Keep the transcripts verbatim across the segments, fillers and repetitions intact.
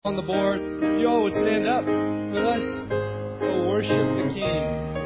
On the board, you all would stand up with us. Oh, worship the King.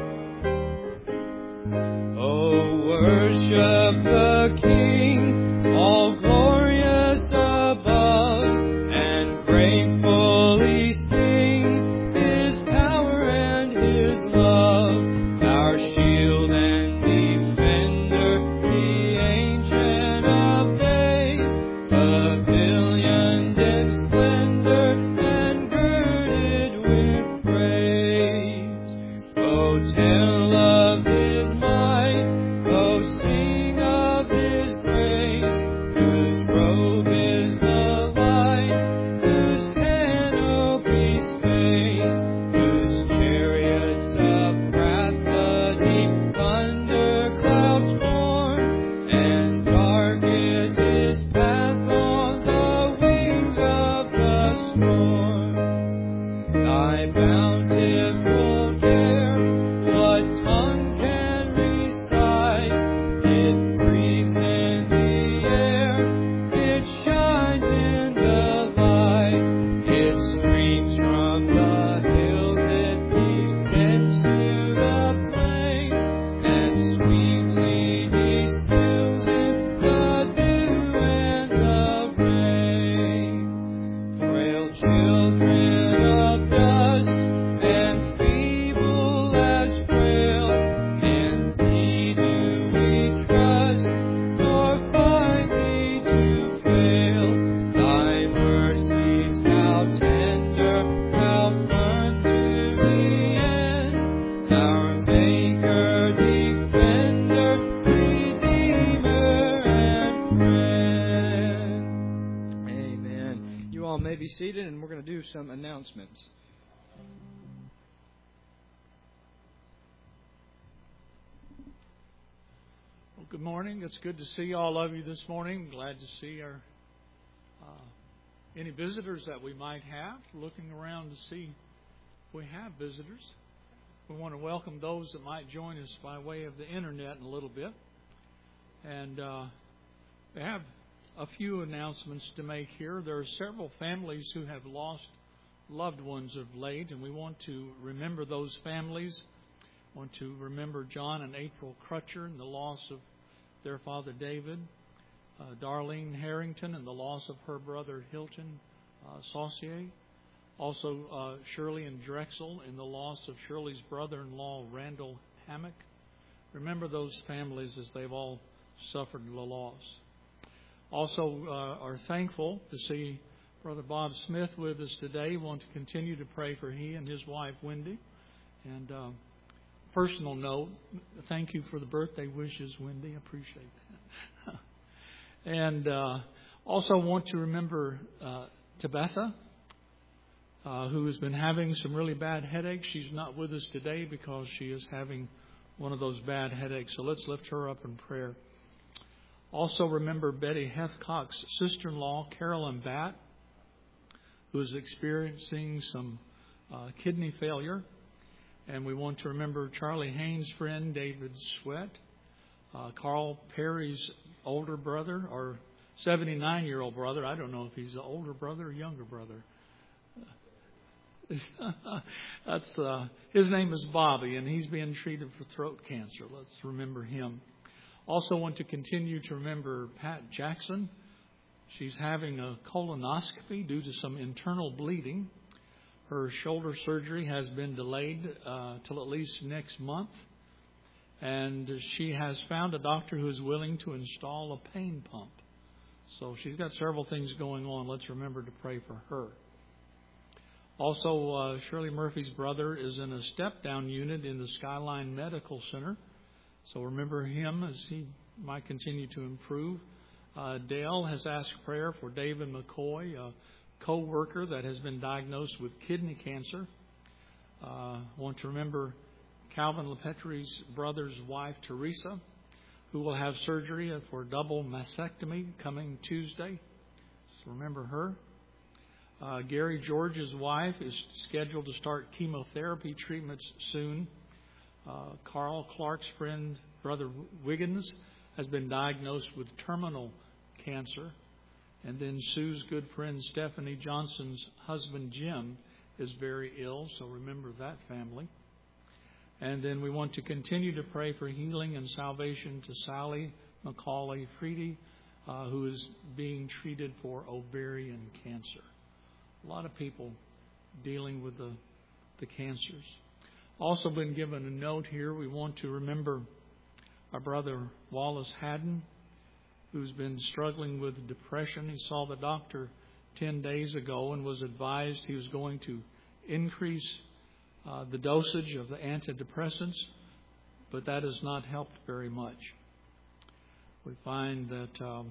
Oh, worship the King, all glorious above, and gratefully sing His power and His love, our shield and defender, the Ancient of Days, pavilioned in splendor and girded with praise. Oh, tell of His might, oh, sing of His praise, whose robe is the light, whose canopy space, whose chariots of wrath the deep thunder clouds form, and dark is His path on the wings of the storm. Thy bountiful care, what tongue can recite? It breathes in the air, it shines in the light, it streams from the hills, it descends to the plain, and sweetly distills in the dew and the rain. Frail children of dust and feeble as frail, in Thee do we trust, nor find Thee to fail. Thy mercies how tender, how firm to the end, our Maker, Defender, Redeemer, and Friend. Amen. You all may be seated, and we're going to do some announcements. Well, good morning. It's good to see all of you this morning. Glad to see our uh, any visitors that we might have. Looking around to see if we have visitors. We want to welcome those that might join us by way of the internet in a little bit. And uh, we have a few announcements to make here. There are several families who have lost loved ones of late, and we want to remember those families. We want to remember John and April Crutcher and the loss of their father David, uh, Darlene Harrington and the loss of her brother Hilton uh, Saucier, also uh, Shirley and Drexel and the loss of Shirley's brother-in-law Randall Hammock. Remember those families as they've all suffered the loss. Also uh, are thankful to see Brother Bob Smith with us today. Want to continue to pray for he and his wife Wendy. And uh, personal note, thank you for the birthday wishes, Wendy. I appreciate that. And uh, also want to remember uh, Tabitha, uh, who has been having some really bad headaches. She's not with us today because she is having one of those bad headaches. So let's lift her up in prayer. Also remember Betty Hethcock's sister-in-law, Carolyn Batt, who is experiencing some uh, kidney failure. And we want to remember Charlie Haynes' friend, David Sweat, uh, Carl Perry's older brother, or seventy-nine-year-old brother. I don't know if he's an older brother or younger brother. That's uh, his name is Bobby, and he's being treated for throat cancer. Let's remember him. Also want to continue to remember Pat Jackson. She's having a colonoscopy due to some internal bleeding. Her shoulder surgery has been delayed uh, till at least next month. And she has found a doctor who is willing to install a pain pump. So she's got several things going on. Let's remember to pray for her. Also, uh, Shirley Murphy's brother is in a step-down unit in the Skyline Medical Center. So remember him as he might continue to improve. Uh, Dale has asked prayer for David McCoy, a co-worker that has been diagnosed with kidney cancer. Uh, want to remember Calvin LePetrie's brother's wife, Teresa, who will have surgery for double mastectomy coming Tuesday. So remember her. Uh, Gary George's wife is scheduled to start chemotherapy treatments soon. Uh, Carl Clark's friend, Brother Wiggins, has been diagnosed with terminal cancer. And then Sue's good friend Stephanie Johnson's husband Jim is very ill, so remember that family. And then we want to continue to pray for healing and salvation to Sally McCauley Freedy, uh, who is being treated for ovarian cancer. A lot of people dealing with the, the cancers. Also been given a note here. We want to remember our brother Wallace Haddon, who's been struggling with depression. He saw the doctor ten days ago and was advised he was going to increase uh, the dosage of the antidepressants, but that has not helped very much. We find that um,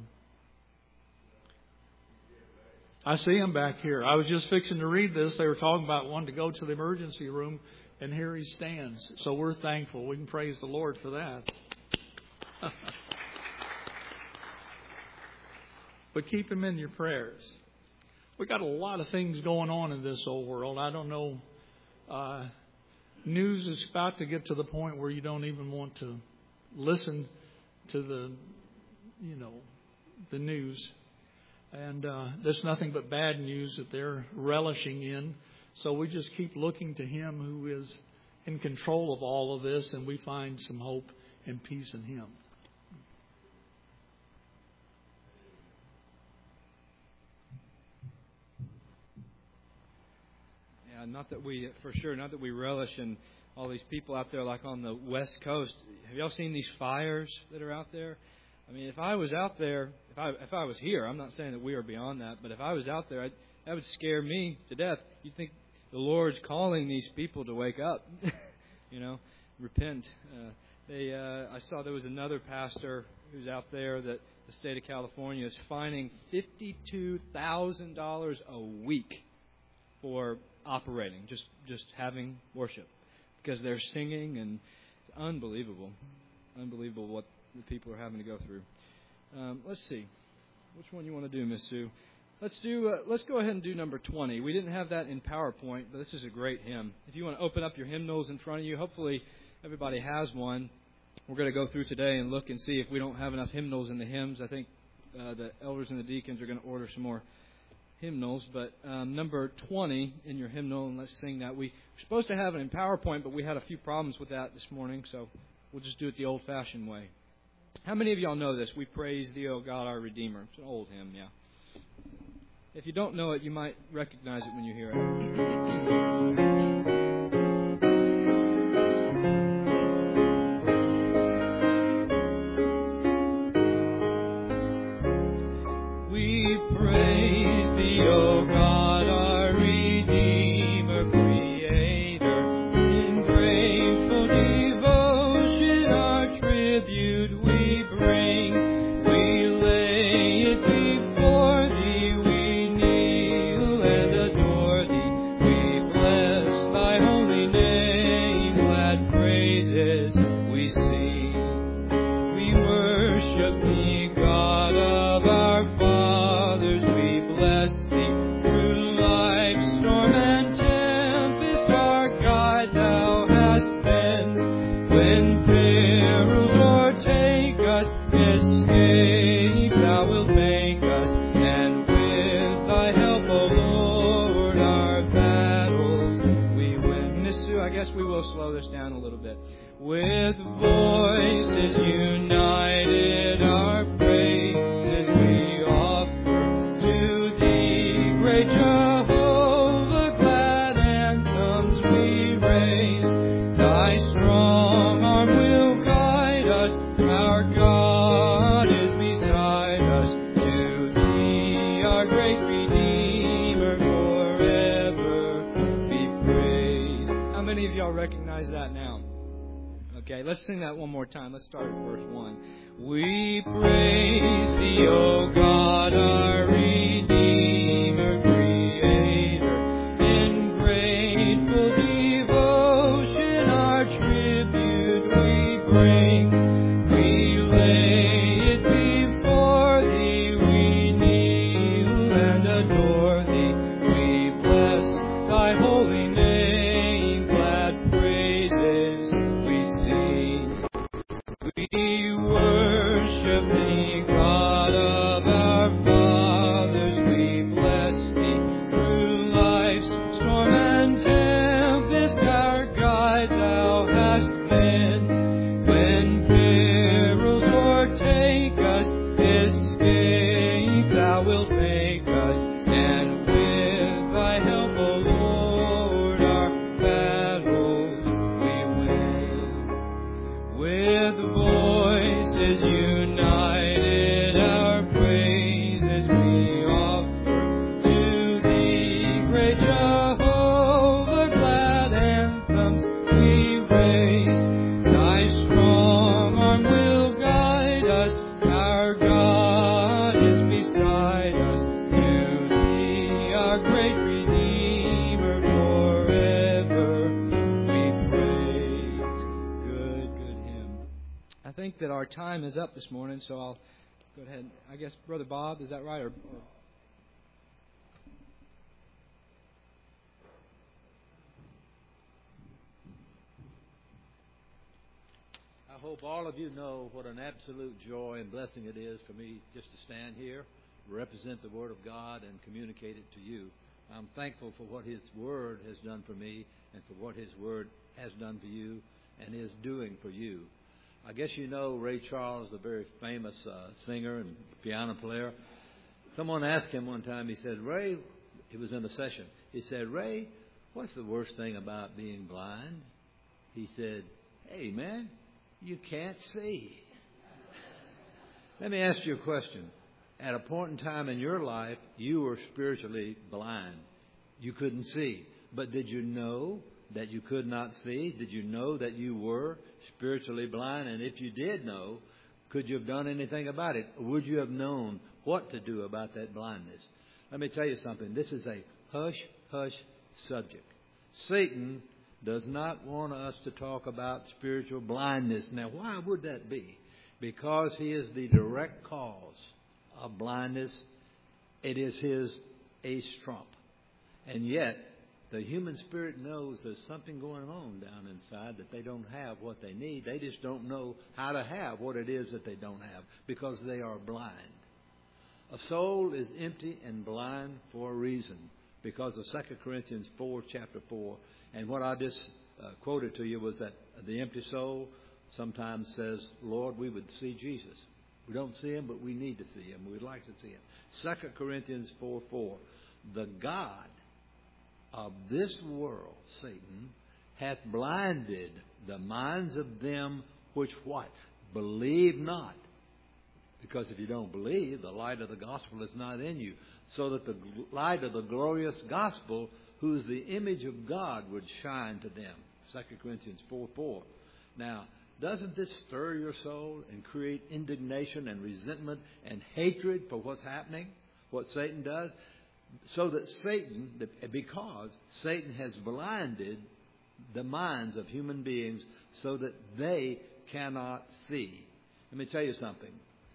I see him back here. I was just fixing to read this. They were talking about wanting to go to the emergency room, and here he stands. So we're thankful. We can praise the Lord for that. But keep him in your prayers. We got a lot of things going on in this old world. I don't know. Uh, news is about to get to the point where you don't even want to listen to the, you know, the news. And uh, there's nothing but bad news that they're relishing in. So we just keep looking to Him who is in control of all of this, and we find some hope and peace in Him. Yeah, not that we, for sure, not that we relish in all these people out there like on the West Coast. Have y'all seen these fires that are out there? I mean, if I was out there, if I if I was here, I'm not saying that we are beyond that, but if I was out there, I'd, that would scare me to death. You'd think the Lord's calling these people to wake up, you know, repent. Uh, they, uh, I saw there was another pastor who's out there that the state of California is fining fifty-two thousand dollars a week for operating, just just having worship, because they're singing, and it's unbelievable, unbelievable what the people are having to go through. Um, let's see, which one you want to do, Miss Sue? Let's do. Uh, let's go ahead and do number twenty. We didn't have that in PowerPoint, but this is a great hymn. If you want to open up your hymnals in front of you, hopefully everybody has one. We're going to go through today and look and see if we don't have enough hymnals in the hymns. I think uh, the elders and the deacons are going to order some more hymnals. But um, number twenty in your hymnal, and let's sing that. We were supposed to have it in PowerPoint, but we had a few problems with that this morning, so we'll just do it the old-fashioned way. How many of y'all know this? We praise Thee, O God, our Redeemer. It's an old hymn, yeah. If you don't know it, you might recognize it when you hear it. Let's sing that one more time. Let's start at verse one. We praise Thee, O God, our Redeemer, Creator. In grateful devotion our tribute we bring. We lay it before Thee, we kneel and adore Thee. We bless Thy holy name, glad praises we sing. We worship Thee, God of our fathers. think that our time is up this morning, so I'll go ahead. I guess, Brother Bob, is that right? Or, or I hope all of you know what an absolute joy and blessing it is for me just to stand here, represent the Word of God, and communicate it to you. I'm thankful for what His Word has done for me and for what His Word has done for you and is doing for you. I guess you know Ray Charles, the very famous uh, singer and piano player. Someone asked him one time, he said, Ray, he was in a session, he said, Ray, what's the worst thing about being blind? He said, hey, man, you can't see. Let me ask you a question. At a point in time in your life, you were spiritually blind. You couldn't see. But did you know that you could not see? Did you know that you were spiritually blind? And if you did know, could you have done anything about it? Would you have known what to do about that blindness? Let me tell you something. This is a hush-hush subject. Satan does not want us to talk about spiritual blindness. Now, why would that be? Because he is the direct cause of blindness. It is his ace trump. And yet, the human spirit knows there's something going on down inside that they don't have what they need. They just don't know how to have what it is that they don't have because they are blind. A soul is empty and blind for a reason because of Second Corinthians four, chapter four. And what I just uh, quoted to you was that the empty soul sometimes says, Lord, we would see Jesus. We don't see Him, but we need to see Him. We'd like to see Him. Second Corinthians four four. The God of this world, Satan, hath blinded the minds of them which what? Believe not. Because if you don't believe, the light of the gospel is not in you. So that the light of the glorious gospel, who is the image of God, would shine to them. Second Corinthians four four. Now, doesn't this stir your soul and create indignation and resentment and hatred for what's happening, what Satan does? So that Satan, because Satan has blinded the minds of human beings so that they cannot see. Let me tell you something.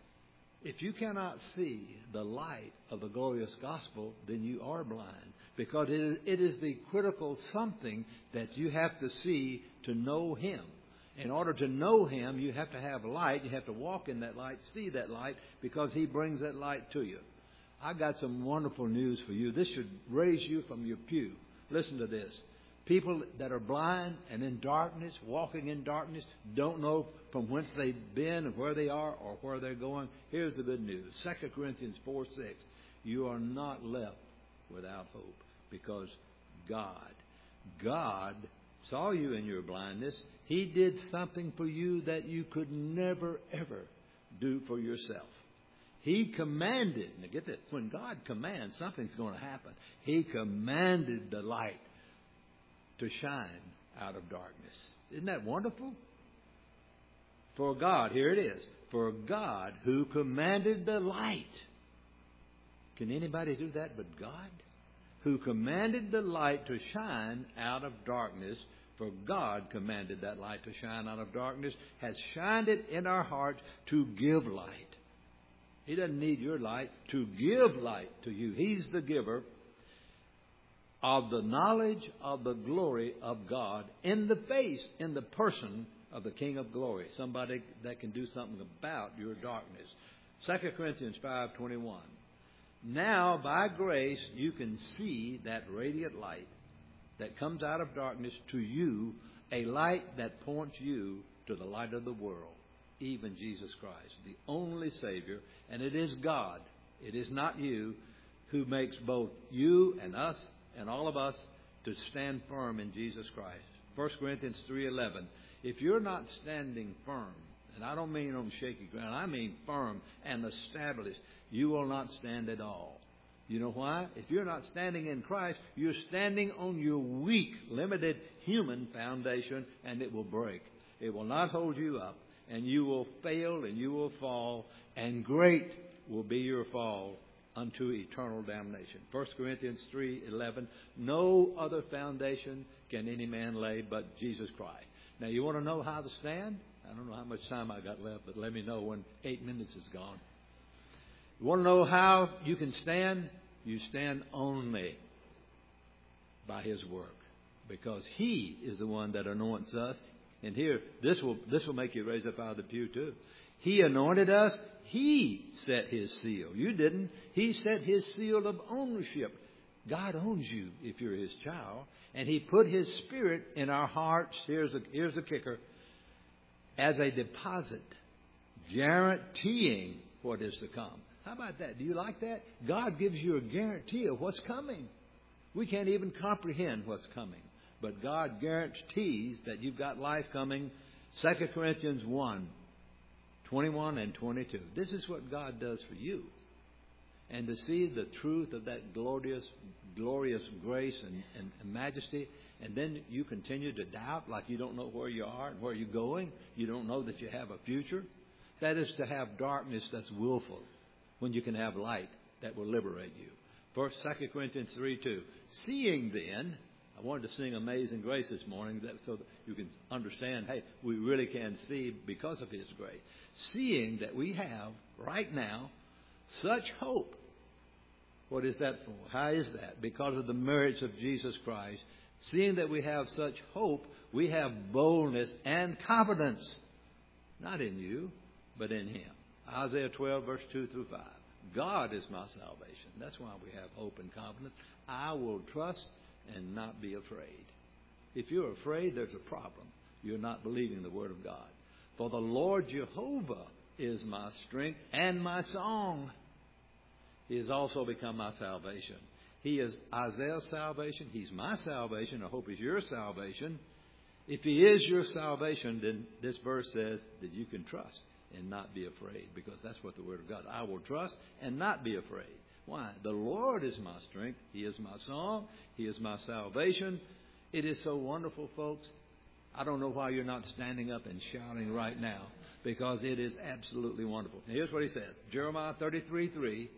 If you cannot see the light of the glorious gospel, then you are blind. Because it is, it is the critical something that you have to see to know Him. In order to know Him, you have to have light. You have to walk in that light, see that light, because He brings that light to you. I got some wonderful news for you. This should raise you from your pew. Listen to this. People that are blind and in darkness, walking in darkness, don't know from whence they've been and where they are or where they're going. Here's the good news. Second Corinthians four six. You are not left without hope because God, God saw you in your blindness. He did something for you that you could never, ever do for yourself. He commanded, now get this, when God commands, something's going to happen. He commanded the light to shine out of darkness. Isn't that wonderful? For God, here it is, for God who commanded the light. Can anybody do that but God? Who commanded the light to shine out of darkness. For God commanded that light to shine out of darkness, has shined it in our hearts to give light. He doesn't need your light to give light to you. He's the giver of the knowledge of the glory of God in the face, in the person of the King of glory. Somebody that can do something about your darkness. Second Corinthians five twenty-one. Now, by grace, you can see that radiant light that comes out of darkness to you, a light that points you to the light of the world, even Jesus Christ, the only Savior. And it is God, it is not you, who makes both you and us and all of us to stand firm in Jesus Christ. First Corinthians three eleven. If you're not standing firm, and I don't mean on shaky ground, I mean firm and established, you will not stand at all. You know why? If you're not standing in Christ, you're standing on your weak, limited human foundation, and it will break. It will not hold you up, and you will fail, and you will fall, and great will be your fall unto eternal damnation. First Corinthians three eleven. No other foundation can any man lay but Jesus Christ. Now, you want to know how to stand? I don't know how much time I got left, but let me know when eight minutes is gone. You want to know how you can stand? You stand only by His work, because He is the one that anoints us. And here, this will this will make you raise up out of the pew too. He anointed us. He set His seal. You didn't. He set His seal of ownership. God owns you if you're His child. And He put His Spirit in our hearts. Here's the, here's the kicker. As a deposit, guaranteeing what is to come. How about that? Do you like that? God gives you a guarantee of what's coming. We can't even comprehend what's coming. But God guarantees that you've got life coming. Second Corinthians one, twenty-one and twenty-two. This is what God does for you. And to see the truth of that glorious, glorious grace and, and, and majesty, and then you continue to doubt like you don't know where you are and where you're going. You don't know that you have a future. That is to have darkness that's willful when you can have light that will liberate you. First, Second Corinthians three two. Seeing then, I wanted to sing Amazing Grace this morning that, so that you can understand, hey, we really can see because of His grace. Seeing that we have right now such hope. What is that for? How is that? Because of the merits of Jesus Christ. Seeing that we have such hope, we have boldness and confidence. Not in you, but in Him. Isaiah twelve, verse two through five. God is my salvation. That's why we have hope and confidence. I will trust and not be afraid. If you're afraid, there's a problem. You're not believing the Word of God. For the Lord Jehovah is my strength and my song. He has also become my salvation. He is Isaiah's salvation. He's my salvation. I hope He's your salvation. If He is your salvation, then this verse says that you can trust and not be afraid, because that's what the Word of God. I will trust and not be afraid. Why? The Lord is my strength. He is my song. He is my salvation. It is so wonderful, folks. I don't know why you're not standing up and shouting right now, because it is absolutely wonderful. Now, here's what He said. Jeremiah thirty-three three.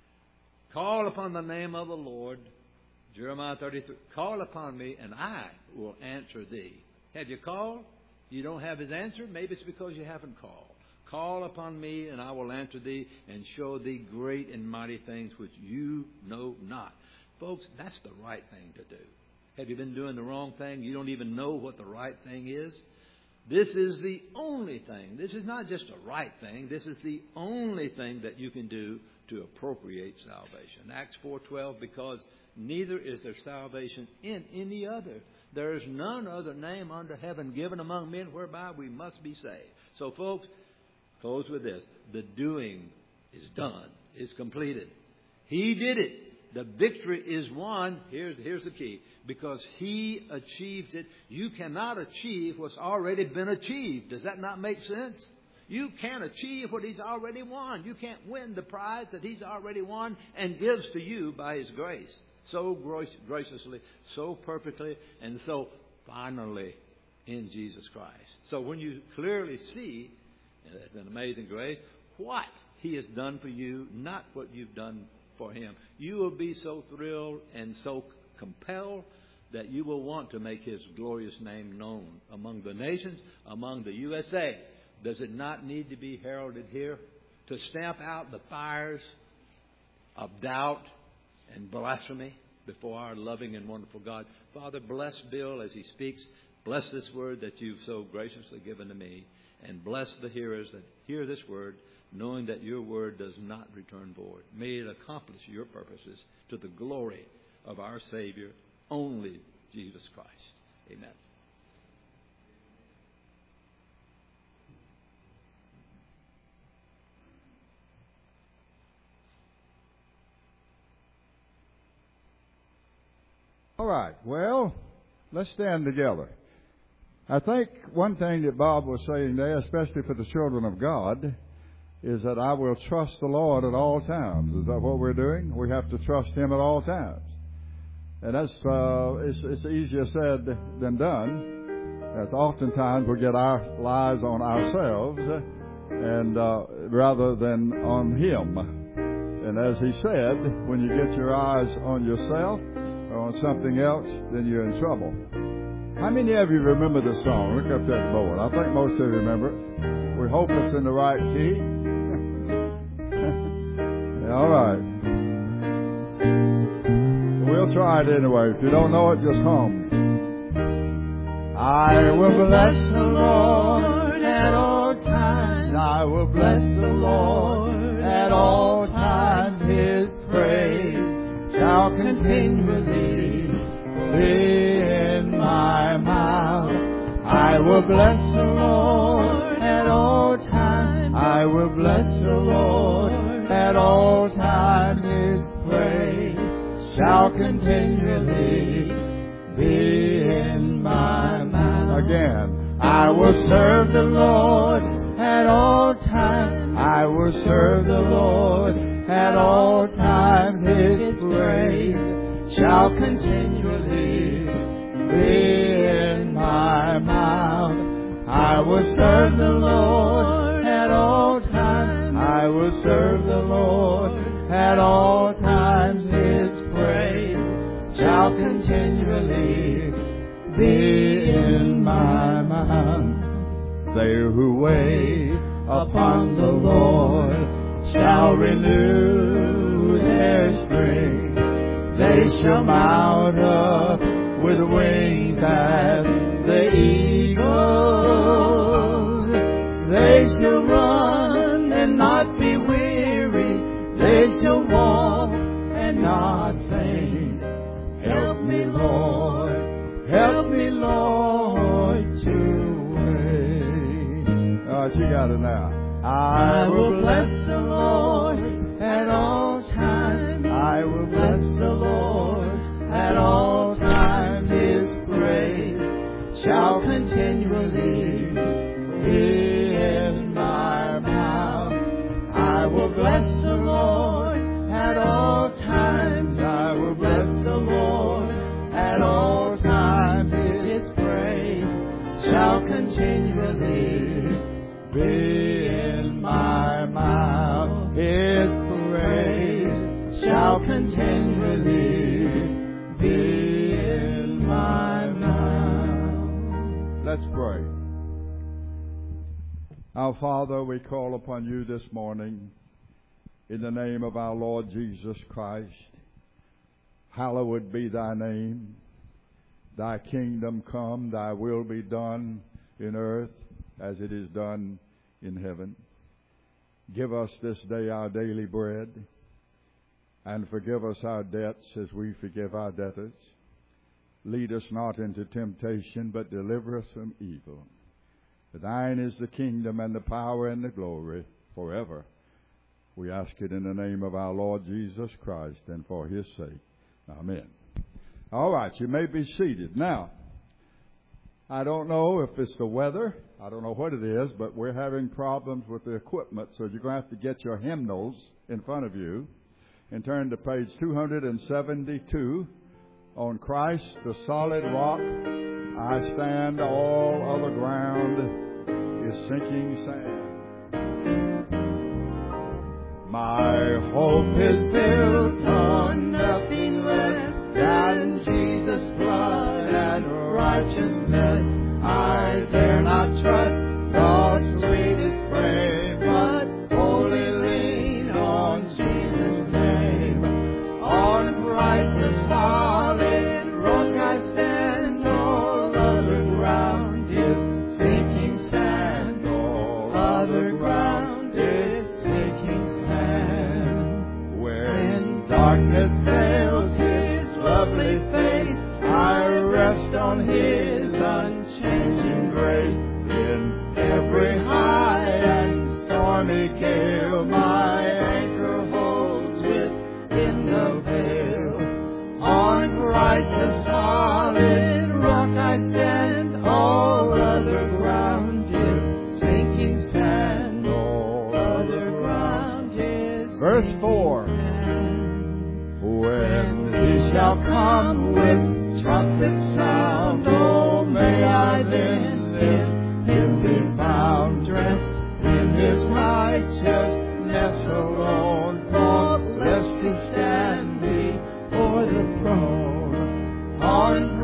Call upon the name of the Lord. Jeremiah thirty-three. Call upon me and I will answer thee. Have you called? You don't have His answer? Maybe it's because you haven't called. Call upon me and I will answer thee and show thee great and mighty things which you know not. Folks, that's the right thing to do. Have you been doing the wrong thing? You don't even know what the right thing is? This is the only thing. This is not just a right thing. This is the only thing that you can do to appropriate salvation. Acts four twelve, because neither is there salvation in any other. There is none other name under heaven given among men whereby we must be saved. So, folks, close with this. The doing is done. Is completed. He did it. The victory is won. Here's, here's the key. Because He achieved it. You cannot achieve what's already been achieved. Does that not make sense? You can't achieve what He's already won. You can't win the prize that He's already won and gives to you by His grace. So graciously, so perfectly, and so finally in Jesus Christ. So when you clearly see, it's an amazing grace, what He has done for you, not what you've done for Him, you will be so thrilled and so compelled that you will want to make His glorious name known among the nations, among the U S A. Does it not need to be heralded here to stamp out the fires of doubt and blasphemy before our loving and wonderful God? Father, bless Bill as he speaks. Bless this word that you've so graciously given to me. And bless the hearers that hear this word, knowing that your word does not return void. May it accomplish your purposes to the glory of our Savior, only Jesus Christ. Amen. All right, well, let's stand together. I think one thing that Bob was saying there, especially for the children of God, is that I will trust the Lord at all times. Is that what we're doing? We have to trust Him at all times. And that's uh, it's, it's easier said than done. That oftentimes we get our lives on ourselves and uh, rather than on Him. And as he said, when you get your eyes on yourself, on something else, then you're in trouble. How many of you remember the song? Look up that board. I think most of you remember it. We hope it's in the right key. All right. We'll try it anyway. If you don't know it, just hum. I will bless the Lord at all times. I will bless the Lord at all times. His praise shall continually be in my mouth. I will bless the Lord at all times. I will bless the Lord at all times. His praise shall continually be in my mouth. Again, I will serve the Lord at all times. I will serve the Lord at all times. His praise shall continually be in my mouth. I will serve the Lord at all times. I will serve the Lord at all times. His praise shall continually be in my mouth. They who wait upon the Lord shall renew their strength. They shall mount up with wings as the eagles. They shall run and not be weary. They shall walk and not faint. Help me, Lord. Help me, Lord, to wait. All right, you got it now. I will bless the Lord at all times. I will bless the Lord at all times. His praise shall continually be in my mouth. I will bless the Lord at all times. I will bless the Lord at all times. His praise shall continually be in my mouth. His praise shall continually be in my mouth. Let's pray. Our Father, we call upon you this morning in the name of our Lord Jesus Christ. Hallowed be thy name. Thy kingdom come, thy will be done in earth as it is done in heaven. Give us this day our daily bread, and forgive us our debts as we forgive our debtors. Lead us not into temptation, but deliver us from evil. For thine is the kingdom and the power and the glory forever. We ask it in the name of our Lord Jesus Christ and for his sake. Amen. All right, you may be seated. Now, I don't know if it's the weather. I don't know what it is, but we're having problems with the equipment, so you're going to have to get your hymnals in front of you and turn to page two seventy-two. On Christ, the solid rock, I stand, all other ground is sinking sand. My hope is built on nothing less than Jesus' blood and righteousness. I dare not trust God's sweetest frame, but wholly lean on Jesus' name. On Christ the solid rock I stand, all other ground is sinking sand. All other ground is sinking sand. When darkness veils his lovely face, I rest on his unchanging grace. In every high and stormy gale, my anchor holds within the veil. On Christ the solid rock I stand, all other ground is sinking sand. All other ground is Verse four. When he shall come with trumpet sound, oh, may I live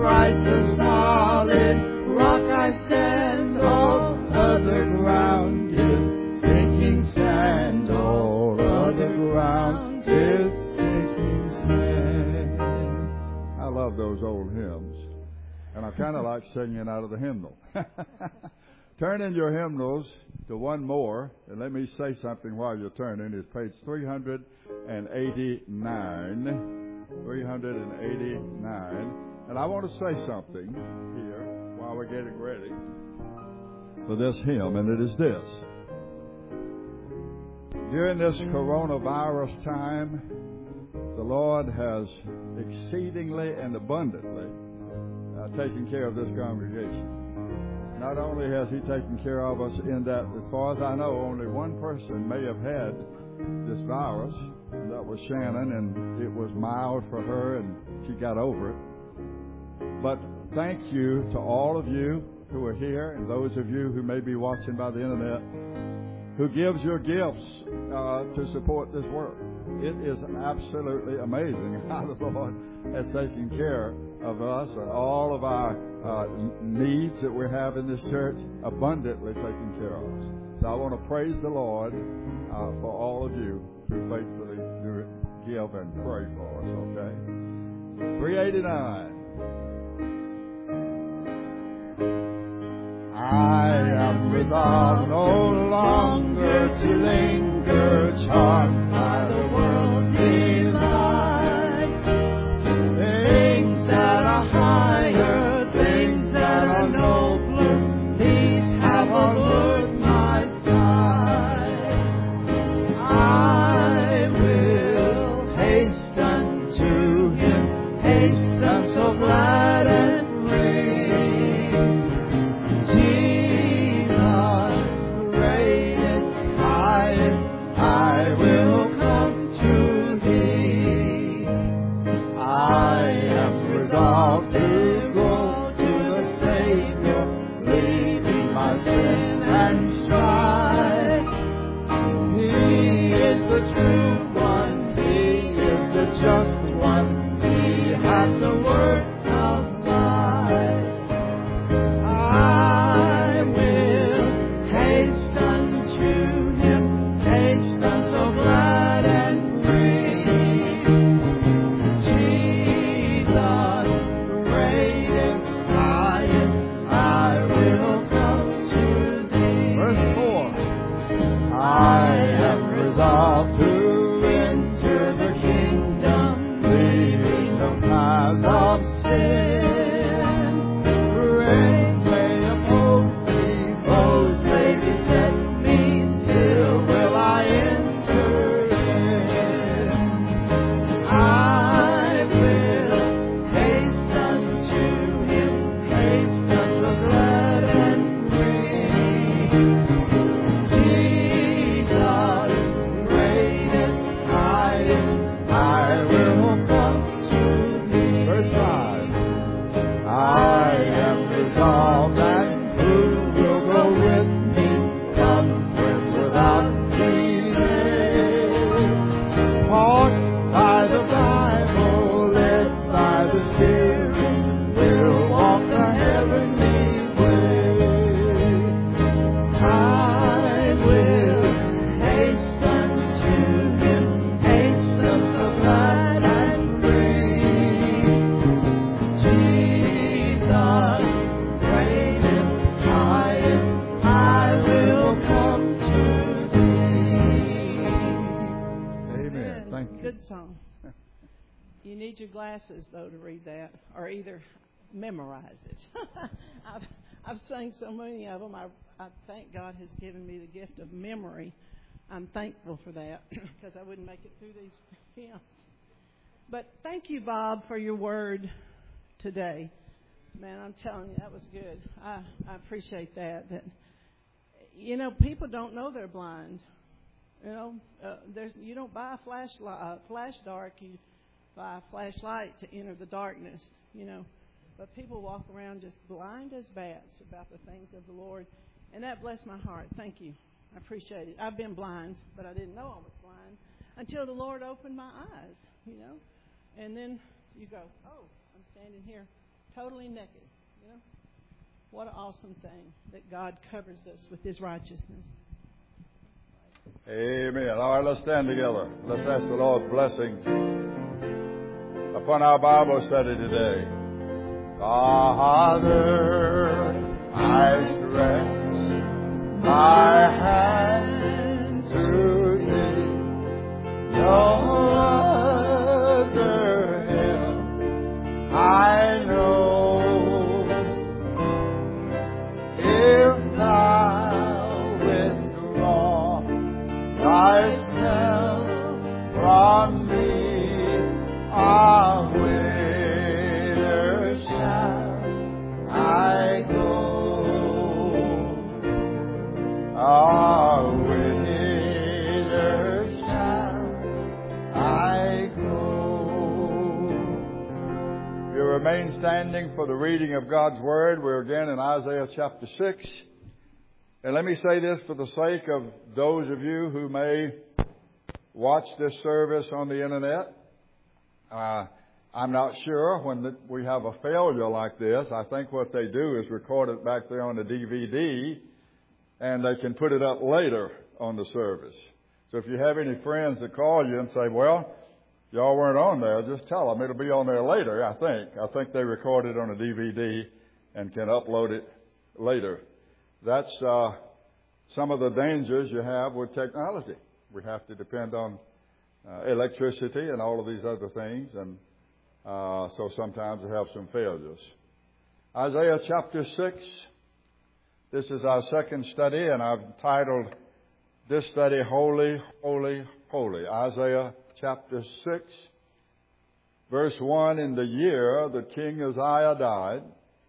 Christ the solid rock I stand, all other ground is sinking sand, all other ground is sinking sand. I love those old hymns, and I kind of like singing out of the hymnal. Turn in your hymnals to one more, and let me say something while you're turning. It's page three eighty-nine. three eighty-nine. And I want to say something here while we're getting ready for this hymn, and it is this. During this coronavirus time, the Lord has exceedingly and abundantly uh, taken care of this congregation. Not only has He taken care of us in that, as far as I know, only one person may have had this virus, and that was Shannon, and it was mild for her, and she got over it. But thank you to all of you who are here, and those of you who may be watching by the internet, who gives your gifts uh, to support this work. It is absolutely amazing how the Lord has taken care of us and all of our uh, needs that we have in this church, abundantly taken care of us. So I want to praise the Lord uh, for all of you who faithfully do it, give and pray for us, okay? three eighty-nine. I am resolved no longer to linger, charmed by the world's delight. Things that are higher, things that are nobler, these have allured my sight. I will hasten to Him, hasten so glad and free. Glasses though to read that, or either memorize it. I've I've sung so many of them. I I thank God has given me the gift of memory. I'm thankful for that because I wouldn't make it through these hymns. But thank you, Bob, for your word today. Man, I'm telling you, that was good. I I appreciate that. That you know, people don't know they're blind. You know, uh, there's you don't buy a flashlight, uh, flash dark. You by a flashlight to enter the darkness, you know. But people walk around just blind as bats about the things of the Lord. And that blessed my heart. Thank you. I appreciate it. I've been blind, but I didn't know I was blind until the Lord opened my eyes, you know. And then you go, oh, I'm standing here totally naked. You know? What an awesome thing that God covers us with His righteousness. Amen. All right, let's stand together. Let's ask the Lord's blessing upon our Bible study today. Father, I stretch my hand to Thee. No other help I know. If Thou withdraw Thyself from me, ah, whither shall I go? Ah, whither shall I go? You remain standing for the reading of God's Word. We're again in Isaiah chapter six. And let me say this for the sake of those of you who may watch this service on the Internet. Uh, I'm not sure when the, we have a failure like this. I think what they do is record it back there on the D V D, and they can put it up later on the service. So if you have any friends that call you and say, well, y'all weren't on there, just tell them it'll be on there later, I think. I think they record it on a D V D and can upload it later. That's uh, some of the dangers you have with technology. We have to depend on uh, electricity and all of these other things, and uh, so sometimes we have some failures. Isaiah chapter six. This is our second study, and I've titled this study, Holy, Holy, Holy. Isaiah chapter six, verse one, in the year that King Uzziah died,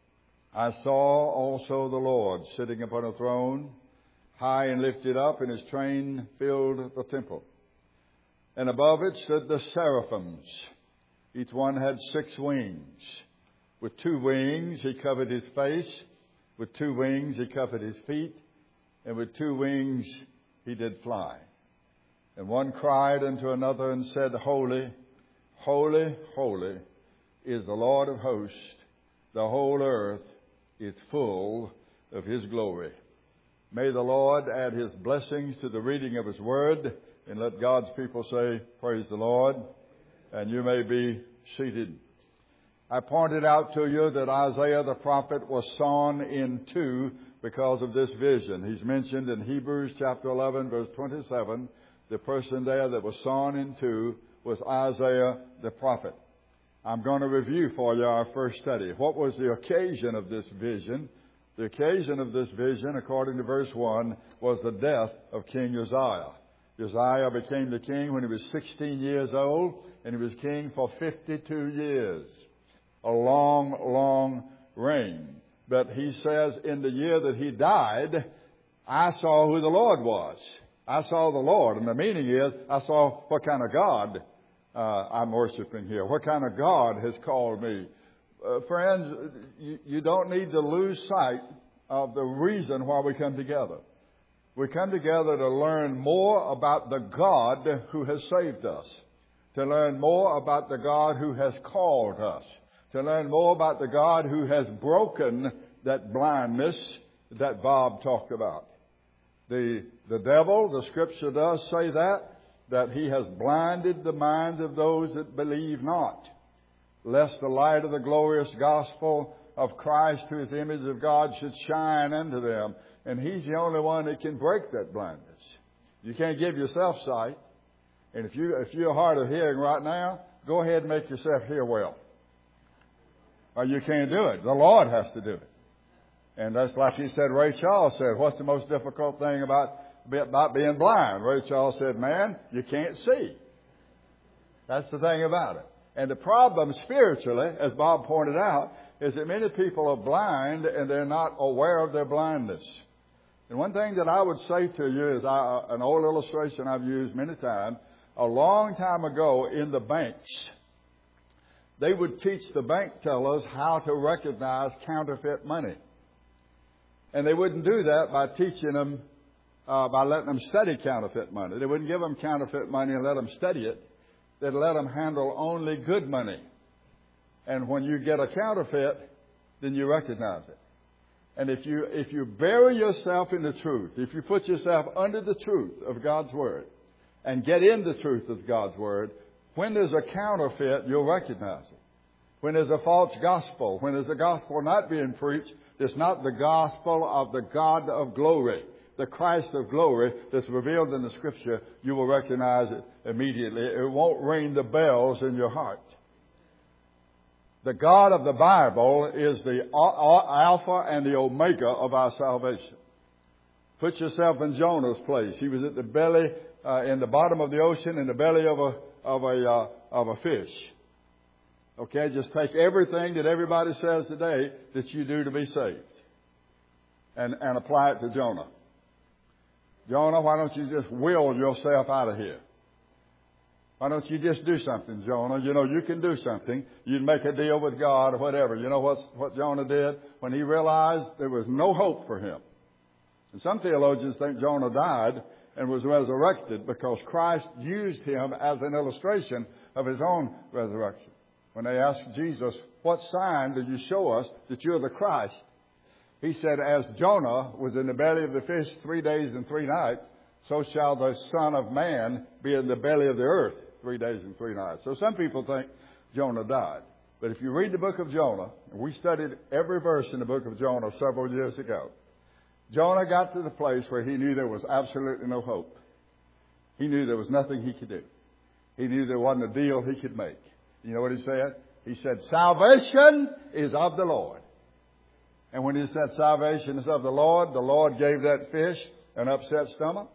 I saw also the Lord sitting upon a throne, high and lifted up, and His train filled the temple. And above it stood the seraphims. Each one had six wings. With two wings He covered His face, with two wings He covered His feet, and with two wings He did fly. And one cried unto another and said, Holy, holy, holy is the Lord of hosts. The whole earth is full of His glory. May the Lord add His blessings to the reading of His Word, and let God's people say, praise the Lord, and you may be seated. I pointed out to you that Isaiah the prophet was sawn in two because of this vision. He's mentioned in Hebrews chapter eleven, verse twenty-seven. The person there that was sawn in two was Isaiah the prophet. I'm going to review for you our first study. What was the occasion of this vision? The occasion of this vision, according to verse one, was the death of King Uzziah. Uzziah became the king when he was sixteen years old, and he was king for fifty-two years. A long, long reign. But he says in the year that he died, I saw who the Lord was. I saw the Lord. And the meaning is, I saw what kind of God Uh, I'm worshiping here. What kind of God has called me? Uh, friends, you, you don't need to lose sight of the reason why we come together. We come together to learn more about the God who has saved us, to learn more about the God who has called us, to learn more about the God who has broken that blindness that Bob talked about. The, the devil, the Scripture does say that, that he has blinded the minds of those that believe not, lest the light of the glorious gospel of Christ, who is the image of God, should shine unto them. And He's the only one that can break that blindness. You can't give yourself sight. And if, you, if you're hard of hearing right now, go ahead and make yourself hear well. Or you can't do it. The Lord has to do it. And that's like he said, Ray Charles said, what's the most difficult thing about about being blind? Ray Charles said, man, you can't see. That's the thing about it. And the problem spiritually, as Bob pointed out, is that many people are blind and they're not aware of their blindness. And one thing that I would say to you is I, an old illustration I've used many times. A long time ago in the banks, they would teach the bank tellers how to recognize counterfeit money. And they wouldn't do that by teaching them Uh, by letting them study counterfeit money. They wouldn't give them counterfeit money and let them study it. They'd let them handle only good money. And when you get a counterfeit, then you recognize it. And if you, if you bury yourself in the truth, if you put yourself under the truth of God's Word and get in the truth of God's Word, when there's a counterfeit, you'll recognize it. When there's a false gospel, when there's a gospel not being preached, it's not the gospel of the God of glory, the Christ of glory that's revealed in the Scripture, you will recognize it immediately. It won't ring the bells in your heart. The God of the Bible is the Alpha and the Omega of our salvation. Put yourself in Jonah's place. He was at the belly, uh, in the bottom of the ocean, in the belly of a of a uh, of a fish. Okay, just take everything that everybody says today that you do to be saved, and and apply it to Jonah. Jonah, why don't you just will yourself out of here? Why don't you just do something, Jonah? You know, you can do something. You'd make a deal with God or whatever. You know what, what Jonah did? When he realized there was no hope for him. And some theologians think Jonah died and was resurrected because Christ used him as an illustration of his own resurrection. When they asked Jesus, what sign did you show us that you're the Christ? He said, as Jonah was in the belly of the fish three days and three nights, so shall the Son of Man be in the belly of the earth three days and three nights. So some people think Jonah died. But if you read the book of Jonah, and we studied every verse in the book of Jonah several years ago, Jonah got to the place where he knew there was absolutely no hope. He knew there was nothing he could do. He knew there wasn't a deal he could make. You know what he said? He said, salvation is of the Lord. And when he said salvation is of the Lord, the Lord gave that fish an upset stomach.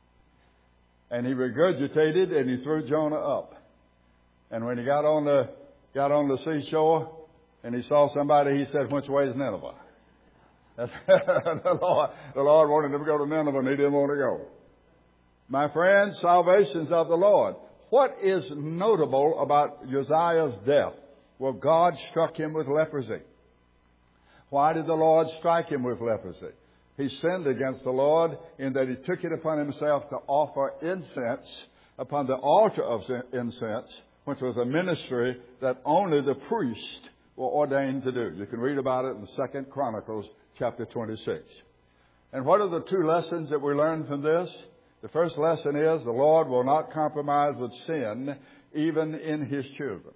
And he regurgitated and he threw Jonah up. And when he got on the got on the seashore and he saw somebody, he said, which way is Nineveh? That's, the, Lord, the Lord wanted him to go to Nineveh and he didn't want to go. My friends, salvation's of the Lord. What is notable about Uzziah's death? Well, God struck him with leprosy. Why did the Lord strike him with leprosy? He sinned against the Lord in that he took it upon himself to offer incense upon the altar of incense, which was a ministry that only the priest were ordained to do. You can read about it in Second Chronicles chapter twenty-six. And what are the two lessons that we learn from this? The first lesson is the Lord will not compromise with sin, even in His children.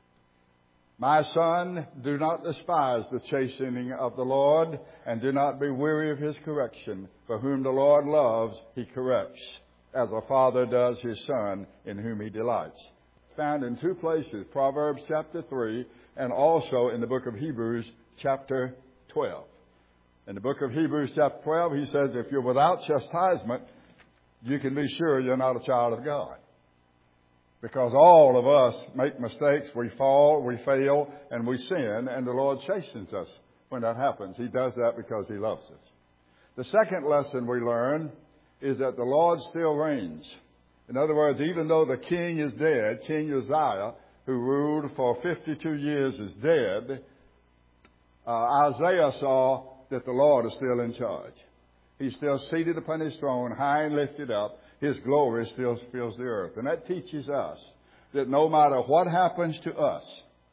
My son, do not despise the chastening of the Lord, and do not be weary of His correction. For whom the Lord loves, He corrects, as a father does his son, in whom He delights. Found in two places, Proverbs chapter three, and also in the book of Hebrews chapter twelve. In the book of Hebrews chapter twelve, he says, if you're without chastisement, you can be sure you're not a child of God. Because all of us make mistakes, we fall, we fail, and we sin, and the Lord chastens us when that happens. He does that because He loves us. The second lesson we learn is that the Lord still reigns. In other words, even though the king is dead, King Uzziah, who ruled for fifty-two years, is dead, uh, Isaiah saw that the Lord is still in charge. He's still seated upon His throne, high and lifted up. His glory still fills the earth. And that teaches us that no matter what happens to us,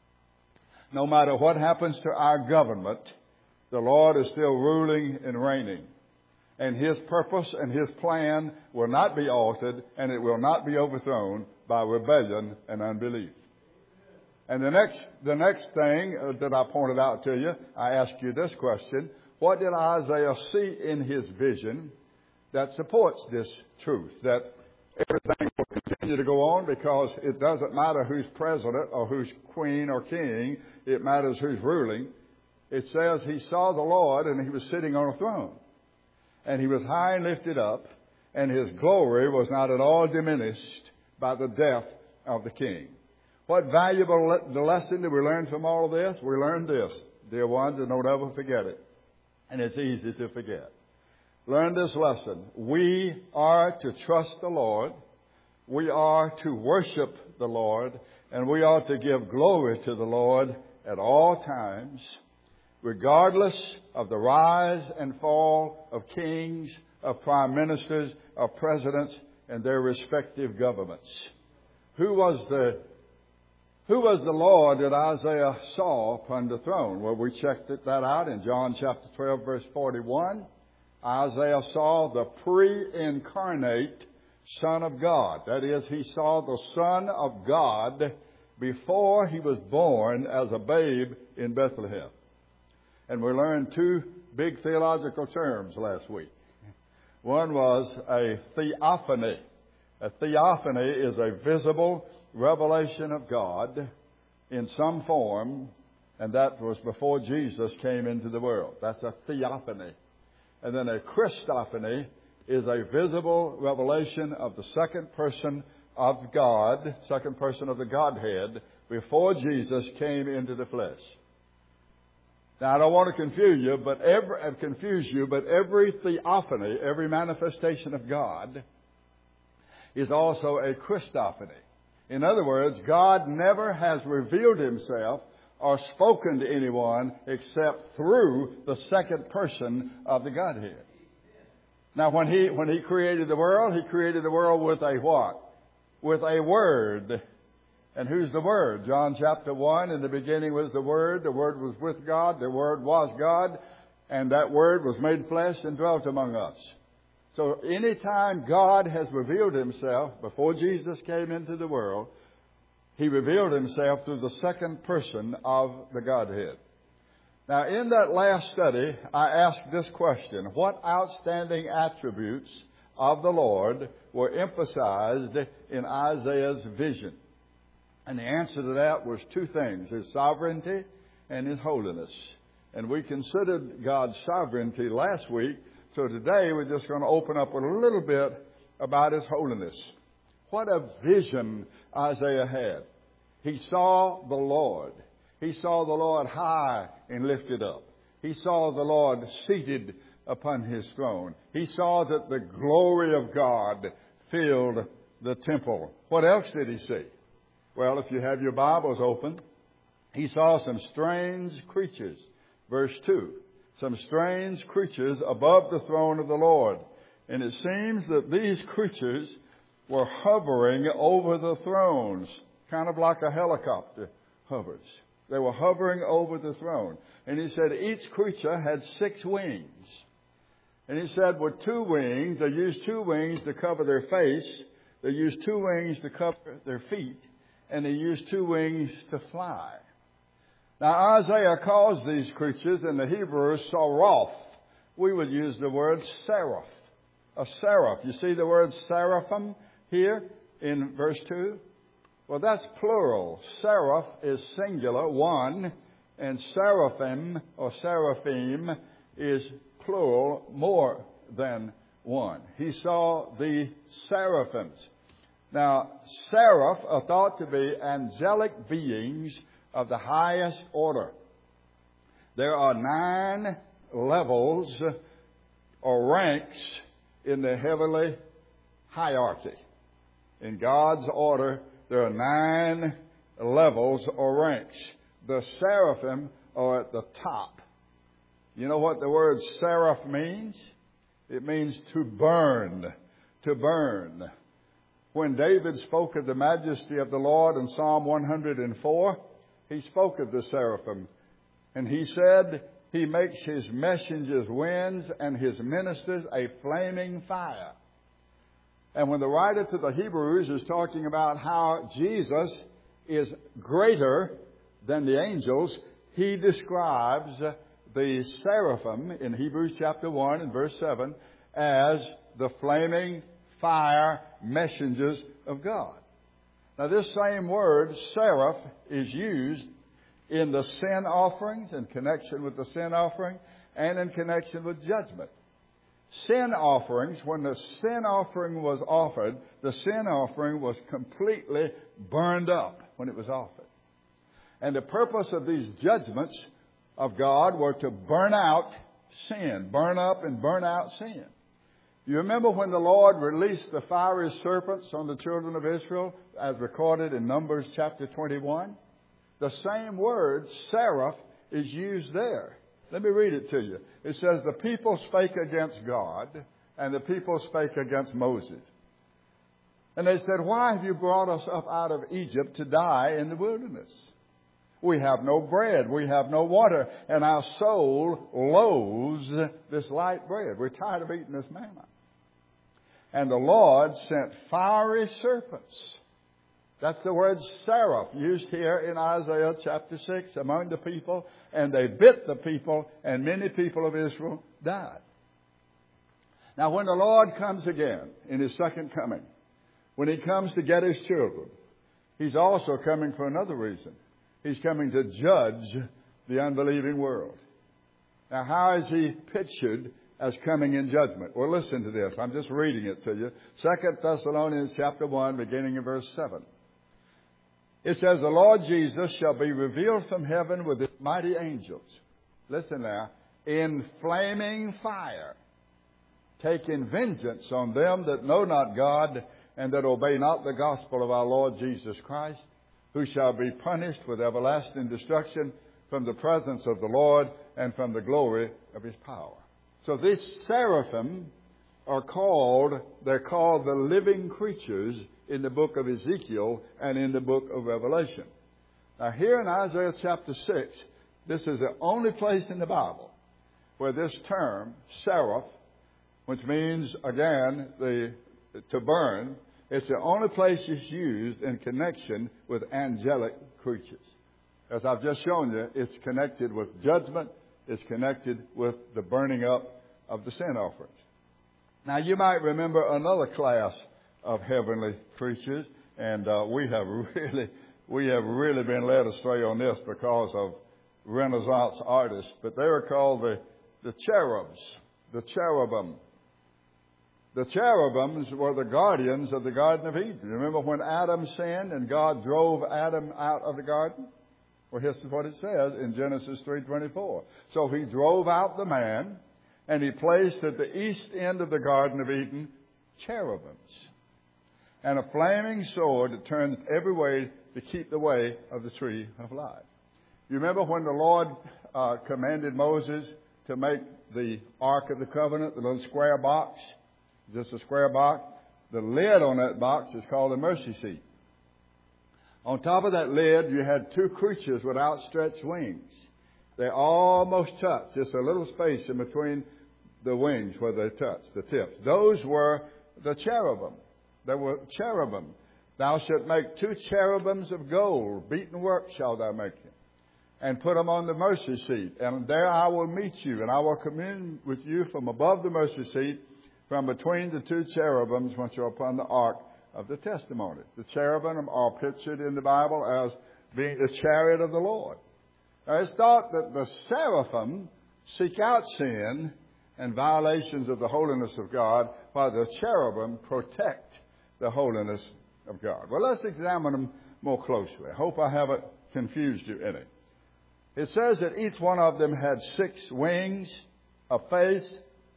no matter what happens to our government, the Lord is still ruling and reigning. And His purpose and His plan will not be altered, and it will not be overthrown by rebellion and unbelief. And the next, the next thing that I pointed out to you, I asked you this question. What did Isaiah see in his vision that supports this truth, that everything will continue to go on because it doesn't matter who's president or who's queen or king, it matters who's ruling? It says he saw the Lord and He was sitting on a throne. And He was high and lifted up, and His glory was not at all diminished by the death of the king. What valuable le- the lesson that we learned from all of this? We learned this, dear ones, and don't ever forget it. And it's easy to forget. Learn this lesson. We are to trust the Lord. We are to worship the Lord. And we are to give glory to the Lord at all times, regardless of the rise and fall of kings, of prime ministers, of presidents, and their respective governments. Who was the Who was the Lord that Isaiah saw upon the throne? Well, we checked it, that out in John chapter twelve, verse forty-one. Isaiah saw the pre-incarnate Son of God. That is, he saw the Son of God before he was born as a babe in Bethlehem. And we learned two big theological terms last week. One was a theophany. A theophany is a visible revelation of God in some form, and that was before Jesus came into the world. That's a theophany. And then a Christophany is a visible revelation of the second person of God, second person of the Godhead, before Jesus came into the flesh. Now, I don't want to confuse you, but every, confuse you, but every theophany, every manifestation of God is also a Christophany. In other words, God never has revealed himself or spoken to anyone except through the second person of the Godhead. Now, when he, when he created the world, he created the world with a what? With a word. And who's the Word? John chapter one, in the beginning was the Word. The Word was with God. The Word was God. And that Word was made flesh and dwelt among us. So any time God has revealed himself, before Jesus came into the world, he revealed himself through the second person of the Godhead. Now, in that last study, I asked this question: what outstanding attributes of the Lord were emphasized in Isaiah's vision? And the answer to that was two things: his sovereignty and his holiness. And we considered God's sovereignty last week, so today we're just going to open up a little bit about his holiness. What a vision Isaiah had. He saw the Lord. He saw the Lord high and lifted up. He saw the Lord seated upon his throne. He saw that the glory of God filled the temple. What else did he see? Well, if you have your Bibles open, he saw some strange creatures. Verse two. Some strange creatures above the throne of the Lord. And it seems that these creatures were hovering over the thrones, kind of like a helicopter hovers. They were hovering over the throne. And he said each creature had six wings. And he said with two wings, they used two wings to cover their face. They used two wings to cover their feet. And they used two wings to fly. Now, Isaiah calls these creatures in the Hebrew Seraph. We would use the word seraph. A seraph. You see the word seraphim here in verse two? Well, that's plural. Seraph is singular, one, and seraphim or seraphim is plural, more than one. He saw the seraphims. Now, seraph are thought to be angelic beings of the highest order. There are nine levels or ranks in the heavenly hierarchy. In God's order, there are nine levels or ranks. The seraphim are at the top. You know what the word seraph means? It means to burn, to burn. When David spoke of the majesty of the Lord in Psalm one hundred four, he spoke of the seraphim. And he said, he makes his messengers winds and his ministers a flaming fire. And when the writer to the Hebrews is talking about how Jesus is greater than the angels, he describes the seraphim in Hebrews chapter one and verse seven as the flaming fire messengers of God. Now, this same word, seraph, is used in the sin offerings, in connection with the sin offering, and in connection with judgment. Sin offerings, when the sin offering was offered, the sin offering was completely burned up when it was offered. And the purpose of these judgments of God were to burn out sin, burn up and burn out sin. You remember when the Lord released the fiery serpents on the children of Israel, as recorded in Numbers chapter twenty-one? The same word, seraph, is used there. Let me read it to you. It says, the people spake against God, and the people spake against Moses. And they said, why have you brought us up out of Egypt to die in the wilderness? We have no bread, we have no water, and our soul loathes this light bread. We're tired of eating this manna. And the Lord sent fiery serpents. That's the word seraph used here in Isaiah chapter six among the people. And they bit the people, and many people of Israel died. Now when the Lord comes again in His second coming, when He comes to get His children, He's also coming for another reason. He's coming to judge the unbelieving world. Now how is He pictured as coming in judgment? Well, listen to this. I'm just reading it to you. Second Thessalonians chapter one, beginning in verse seven. It says, the Lord Jesus shall be revealed from heaven with His mighty angels. Listen now. In flaming fire, taking vengeance on them that know not God and that obey not the gospel of our Lord Jesus Christ, who shall be punished with everlasting destruction from the presence of the Lord and from the glory of His power. So these seraphim are called, they're called the living creatures in the book of Ezekiel and in the book of Revelation. Now here in Isaiah chapter six, this is the only place in the Bible where this term, seraph, which means, again, the to burn, it's the only place it's used in connection with angelic creatures. As I've just shown you, it's connected with judgment. It's connected with the burning up of the sin offerings. Now, you might remember another class of heavenly creatures, and uh, we have really, we have really been led astray on this because of Renaissance artists. But they were called the the cherubs, the cherubim. The cherubims were the guardians of the Garden of Eden. Remember when Adam sinned and God drove Adam out of the garden? Well, here's what it says in Genesis three twenty-four. So He drove out the man, and He placed at the east end of the Garden of Eden cherubims, and a flaming sword that turns every way to keep the way of the tree of life. You remember when the Lord uh, commanded Moses to make the Ark of the Covenant, the little square box? Just a square box. The lid on that box is called the mercy seat. On top of that lid, you had two creatures with outstretched wings. They almost touched, just a little space in between the wings where they touched, the tips. Those were the cherubim. They were cherubim. Thou shalt make two cherubims of gold, beaten work shalt thou make them, and put them on the mercy seat. And there I will meet you, and I will commune with you from above the mercy seat, from between the two cherubims which are upon the ark of the testimony. The cherubim are pictured in the Bible as being the chariot of the Lord. Now, it's thought that the seraphim seek out sin and violations of the holiness of God, while the cherubim protect the holiness of God. Well, let's examine them more closely. I hope I haven't confused you any. It says that each one of them had six wings, a face,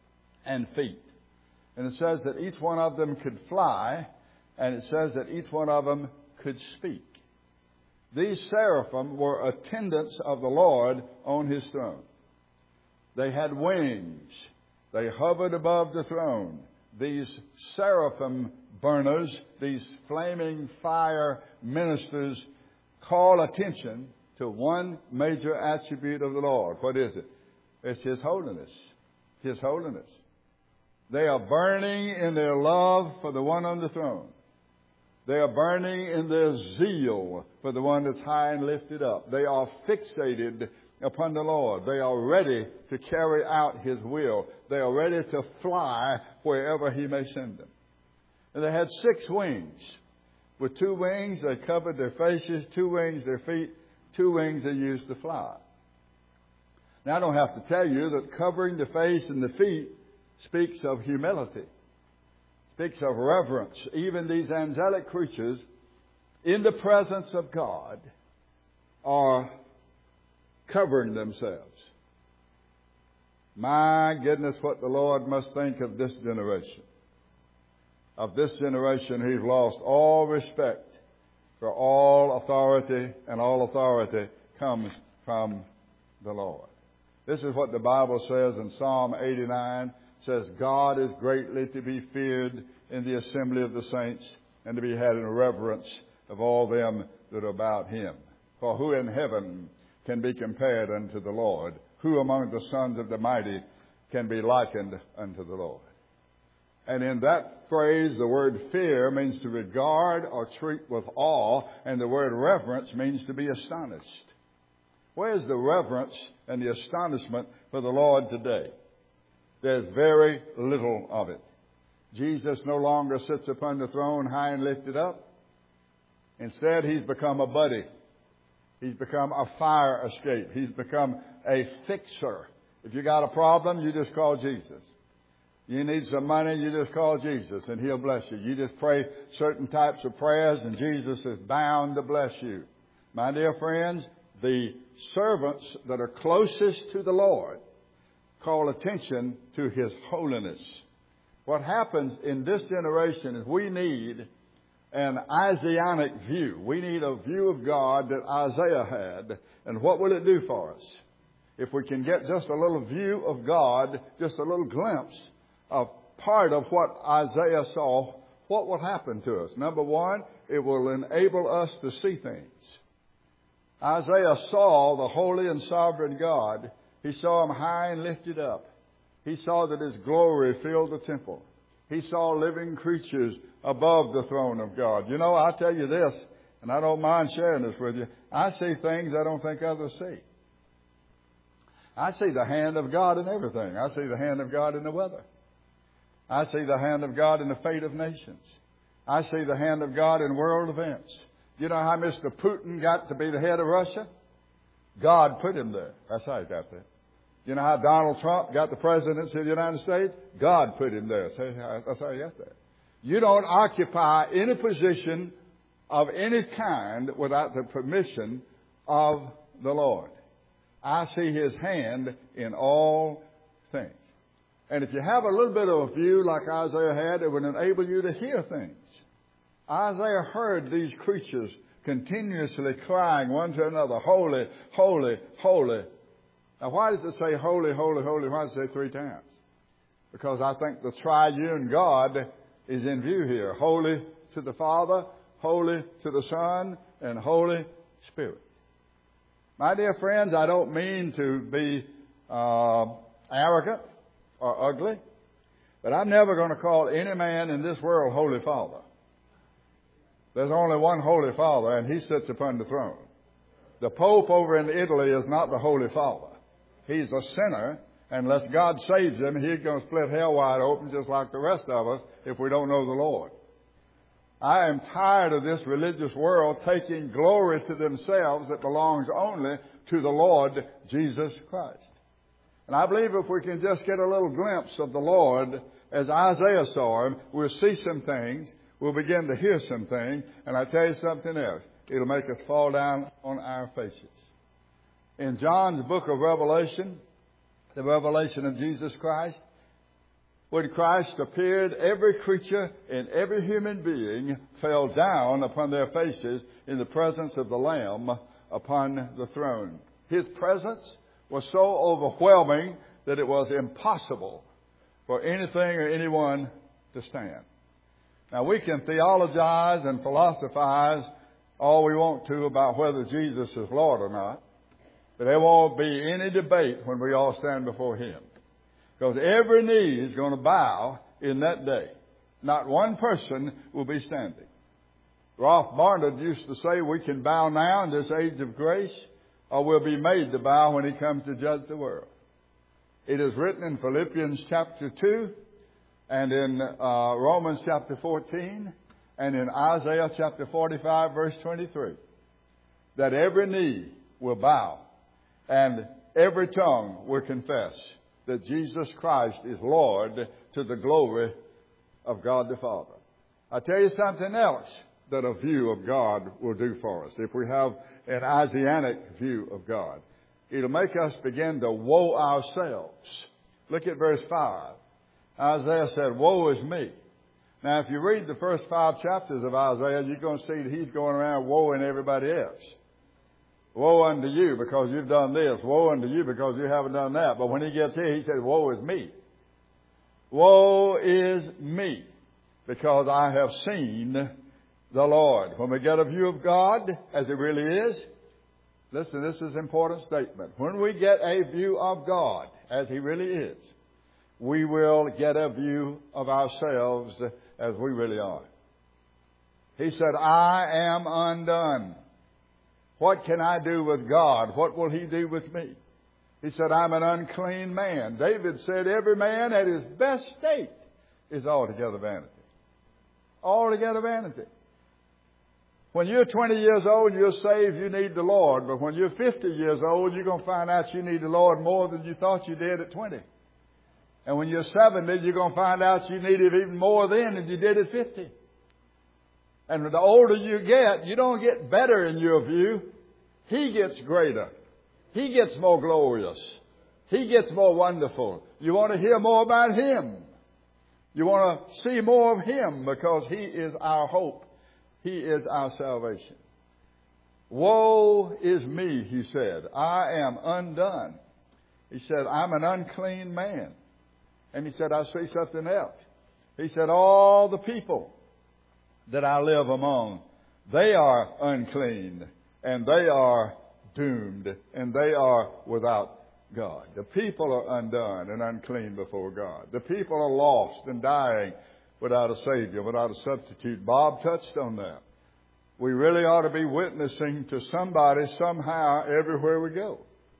and feet. And it says that each one of them could fly, and it says that each one of them could speak. These seraphim were attendants of the Lord on His throne. They had wings. They hovered above the throne. These seraphim burners, these flaming fire ministers, call attention to one major attribute of the Lord. What is it? It's His holiness. His holiness. They are burning in their love for the one on the throne. They are burning in their zeal for the one that's high and lifted up. They are fixated upon the Lord. They are ready to carry out His will. They are ready to fly wherever He may send them. And they had six wings. With two wings, they covered their faces. Two wings, their feet. Two wings, they used to fly. Now, I don't have to tell you that covering the face and the feet speaks of humility, speaks of reverence. Even these angelic creatures, in the presence of God, are covering themselves. My goodness, what the Lord must think of this generation. Of this generation who've lost all respect for all authority, and all authority comes from the Lord. This is what the Bible says in Psalm eighty-nine. It says, God is greatly to be feared in the assembly of the saints. and to be had in reverence of all them that are about him. For who in heaven can be compared unto the Lord? Who among the sons of the mighty can be likened unto the Lord? And in that phrase, the word fear means to regard or treat with awe, and the word reverence means to be astonished. Where's the reverence and the astonishment for the Lord today? There's very little of it. Jesus no longer sits upon the throne high and lifted up. Instead, he's become a buddy. He's become a fire escape. He's become a fixer. If you got a problem, you just call Jesus. You need some money, you just call Jesus and he'll bless you. You just pray certain types of prayers and Jesus is bound to bless you. My dear friends, the servants that are closest to the Lord call attention to his holiness. What happens in this generation is we need an Isaianic view. We need a view of God that Isaiah had. And what will it do for us? If we can get just a little view of God, just a little glimpse of part of what Isaiah saw, what will happen to us? Number one, it will enable us to see things. Isaiah saw the holy and sovereign God. He saw him high and lifted up. He saw that his glory filled the temple. He saw living creatures above the throne of God. You know, I'll tell you this, and I don't mind sharing this with you. I see things I don't think others see. I see the hand of God in everything. I see the hand of God in the weather. I see the hand of God in the fate of nations. I see the hand of God in world events. You know how Mister Putin got to be the head of Russia? God put him there. That's how he got there. You know how Donald Trump got the presidency of the United States? God put him there. That's how he got there. You don't occupy any position of any kind without the permission of the Lord. I see his hand in all things. And if you have a little bit of a view like Isaiah had, it would enable you to hear things. Isaiah heard these creatures continuously crying one to another, holy, holy, holy. Now, why does it say holy, holy, holy? Why does it say three times? Because I think the triune God is in view here. Holy to the Father, holy to the Son, and Holy Spirit. My dear friends, I don't mean to be uh, arrogant or ugly, but I'm never going to call any man in this world Holy Father. There's only one Holy Father, and he sits upon the throne. The Pope over in Italy is not the Holy Father. He's a sinner. Unless God saves him, he's going to split hell wide open just like the rest of us if we don't know the Lord. I am tired of this religious world taking glory to themselves that belongs only to the Lord Jesus Christ. And I believe if we can just get a little glimpse of the Lord as Isaiah saw him, we'll see some things, we'll begin to hear some things, and I tell you something else, it'll make us fall down on our faces. In John's book of Revelation, the revelation of Jesus Christ, when Christ appeared, every creature and every human being fell down upon their faces in the presence of the Lamb upon the throne. His presence was so overwhelming that it was impossible for anything or anyone to stand. Now, we can theologize and philosophize all we want to about whether Jesus is Lord or not, but there won't be any debate when we all stand before Him. Because every knee is going to bow in that day. Not one person will be standing. Ralph Barnard used to say we can bow now in this age of grace, or we'll be made to bow when He comes to judge the world. It is written in Philippians chapter two, and in uh, Romans chapter fourteen, and in Isaiah chapter forty-five, verse twenty-three, that every knee will bow, and every tongue will confess that Jesus Christ is Lord to the glory of God the Father. I tell you something else that a view of God will do for us. If we have an Isaianic view of God, it'll make us begin to woe ourselves. Look at verse five. Isaiah said, woe is me. Now, if you read the first five chapters of Isaiah, you're going to see that he's going around woeing everybody else. Woe unto you because you've done this. Woe unto you because you haven't done that. But when he gets here, he says, woe is me. Woe is me because I have seen the Lord. When we get a view of God as He really is, listen, this is an important statement. When we get a view of God as He really is, we will get a view of ourselves as we really are. He said, I am undone. What can I do with God? What will He do with me? He said, I'm an unclean man. David said, every man at his best state is altogether vanity. Altogether vanity. When you're twenty years old, you're saved, you need the Lord. But when you're fifty years old, you're going to find out you need the Lord more than you thought you did at twenty. And when you're seventy, you're going to find out you need Him even more then than you did at fifty. And the older you get, you don't get better in your view. He gets greater. He gets more glorious. He gets more wonderful. You want to hear more about Him. You want to see more of Him because He is our hope. He is our salvation. Woe is me, He said. I am undone. He said, I'm an unclean man. And He said, I see something else. He said, all the people that I live among, they are unclean, and they are doomed, and they are without God. The people are undone and unclean before God. The people are lost and dying without a Savior, without a substitute. Bob touched on that. We really ought to be witnessing to somebody somehow everywhere we go.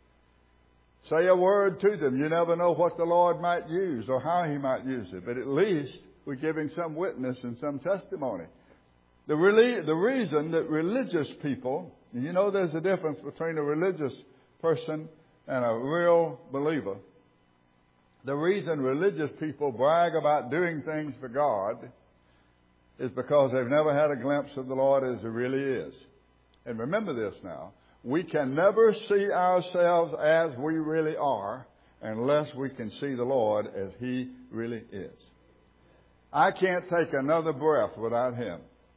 Say a word to them. You never know what the Lord might use or how He might use it, but at least we're giving some witness and some testimony. The, really, the reason that religious people, you know there's a difference between a religious person and a real believer. The reason religious people brag about doing things for God is because they've never had a glimpse of the Lord as He really is. And remember this now. We can never see ourselves as we really are unless we can see the Lord as He really is. I can't take another breath without Him.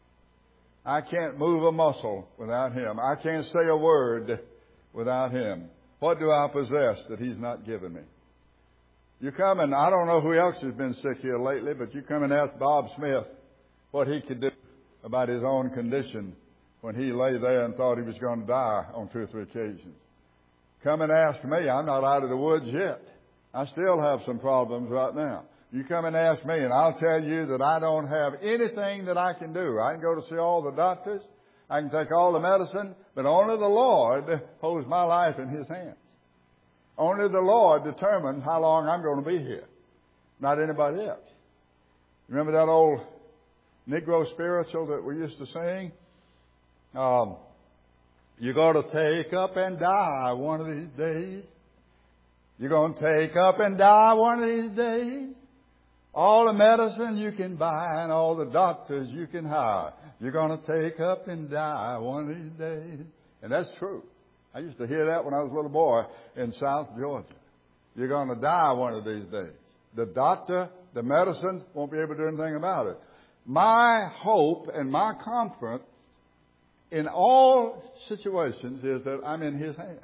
I can't move a muscle without Him. I can't say a word without Him. What do I possess that He's not given me? You come and, I don't know who else has been sick here lately, but you come and ask Bob Smith what he could do about his own condition when he lay there and thought he was going to die on two or three occasions. Come and ask me. I'm not out of the woods yet. I still have some problems right now. You come and ask me, and I'll tell you that I don't have anything that I can do. I can go to see all the doctors. I can take all the medicine, but only the Lord holds my life in His hands. Only the Lord determines how long I'm going to be here, not anybody else. Remember that old Negro spiritual that we used to sing? Um, you're going to take up and die one of these days. You're going to take up and die one of these days. All the medicine you can buy and all the doctors you can hire. You're going to take up and die one of these days. And that's true. I used to hear that when I was a little boy in South Georgia. You're going to die one of these days. The doctor, the medicine won't be able to do anything about it. My hope and my comfort in all situations is that I'm in His hands.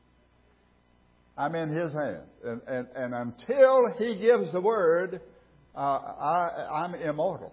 I'm in His hands. And, and, and until He gives the word, uh, I, I'm immortal.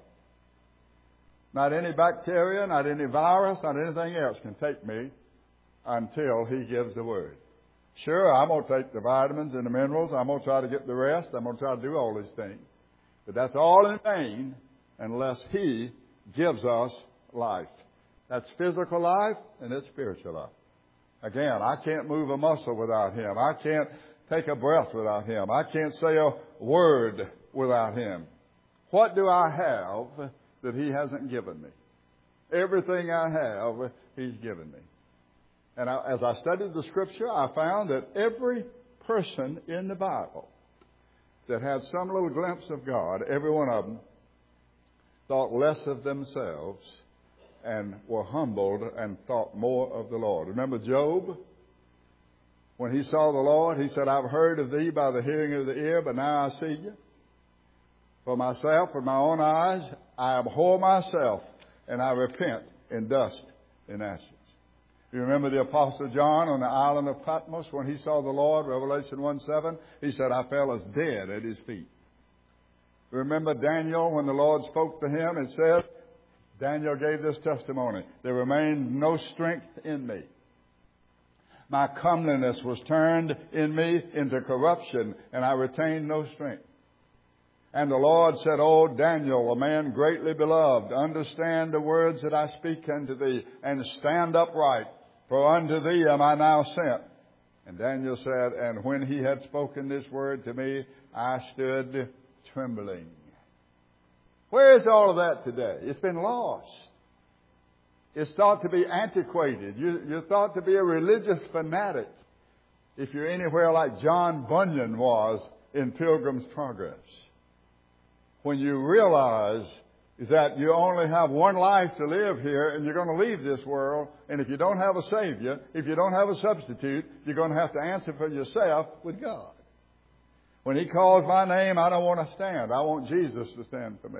Not any bacteria, not any virus, not anything else can take me until He gives the word. Sure, I'm going to take the vitamins and the minerals. I'm going to try to get the rest. I'm going to try to do all these things. But that's all in vain unless He gives us life. That's physical life and it's spiritual life. Again, I can't move a muscle without Him. I can't take a breath without Him. I can't say a word without Him. What do I have that He hasn't given me? Everything I have, He's given me. And I, as I studied the Scripture, I found that every person in the Bible that had some little glimpse of God, every one of them thought less of themselves and were humbled and thought more of the Lord. Remember Job? When he saw the Lord, he said, I've heard of Thee by the hearing of the ear, but now I see You. For myself, with my own eyes, I abhor myself, and I repent in dust and ashes. You remember the Apostle John on the island of Patmos when he saw the Lord, Revelation one seven? He said, I fell as dead at His feet. Remember Daniel when the Lord spoke to him and said, Daniel gave this testimony. There remained no strength in me. My comeliness was turned in me into corruption, and I retained no strength. And the Lord said, O Daniel, a man greatly beloved, understand the words that I speak unto thee, and stand upright, for unto thee am I now sent. And Daniel said, and when he had spoken this word to me, I stood trembling. Where is all of that today? It's been lost. It's thought to be antiquated. You, you're thought to be a religious fanatic if you're anywhere like John Bunyan was in Pilgrim's Progress. When you realize that you only have one life to live here and you're going to leave this world, and if you don't have a Savior, if you don't have a substitute, you're going to have to answer for yourself with God. When He calls my name, I don't want to stand. I want Jesus to stand for me.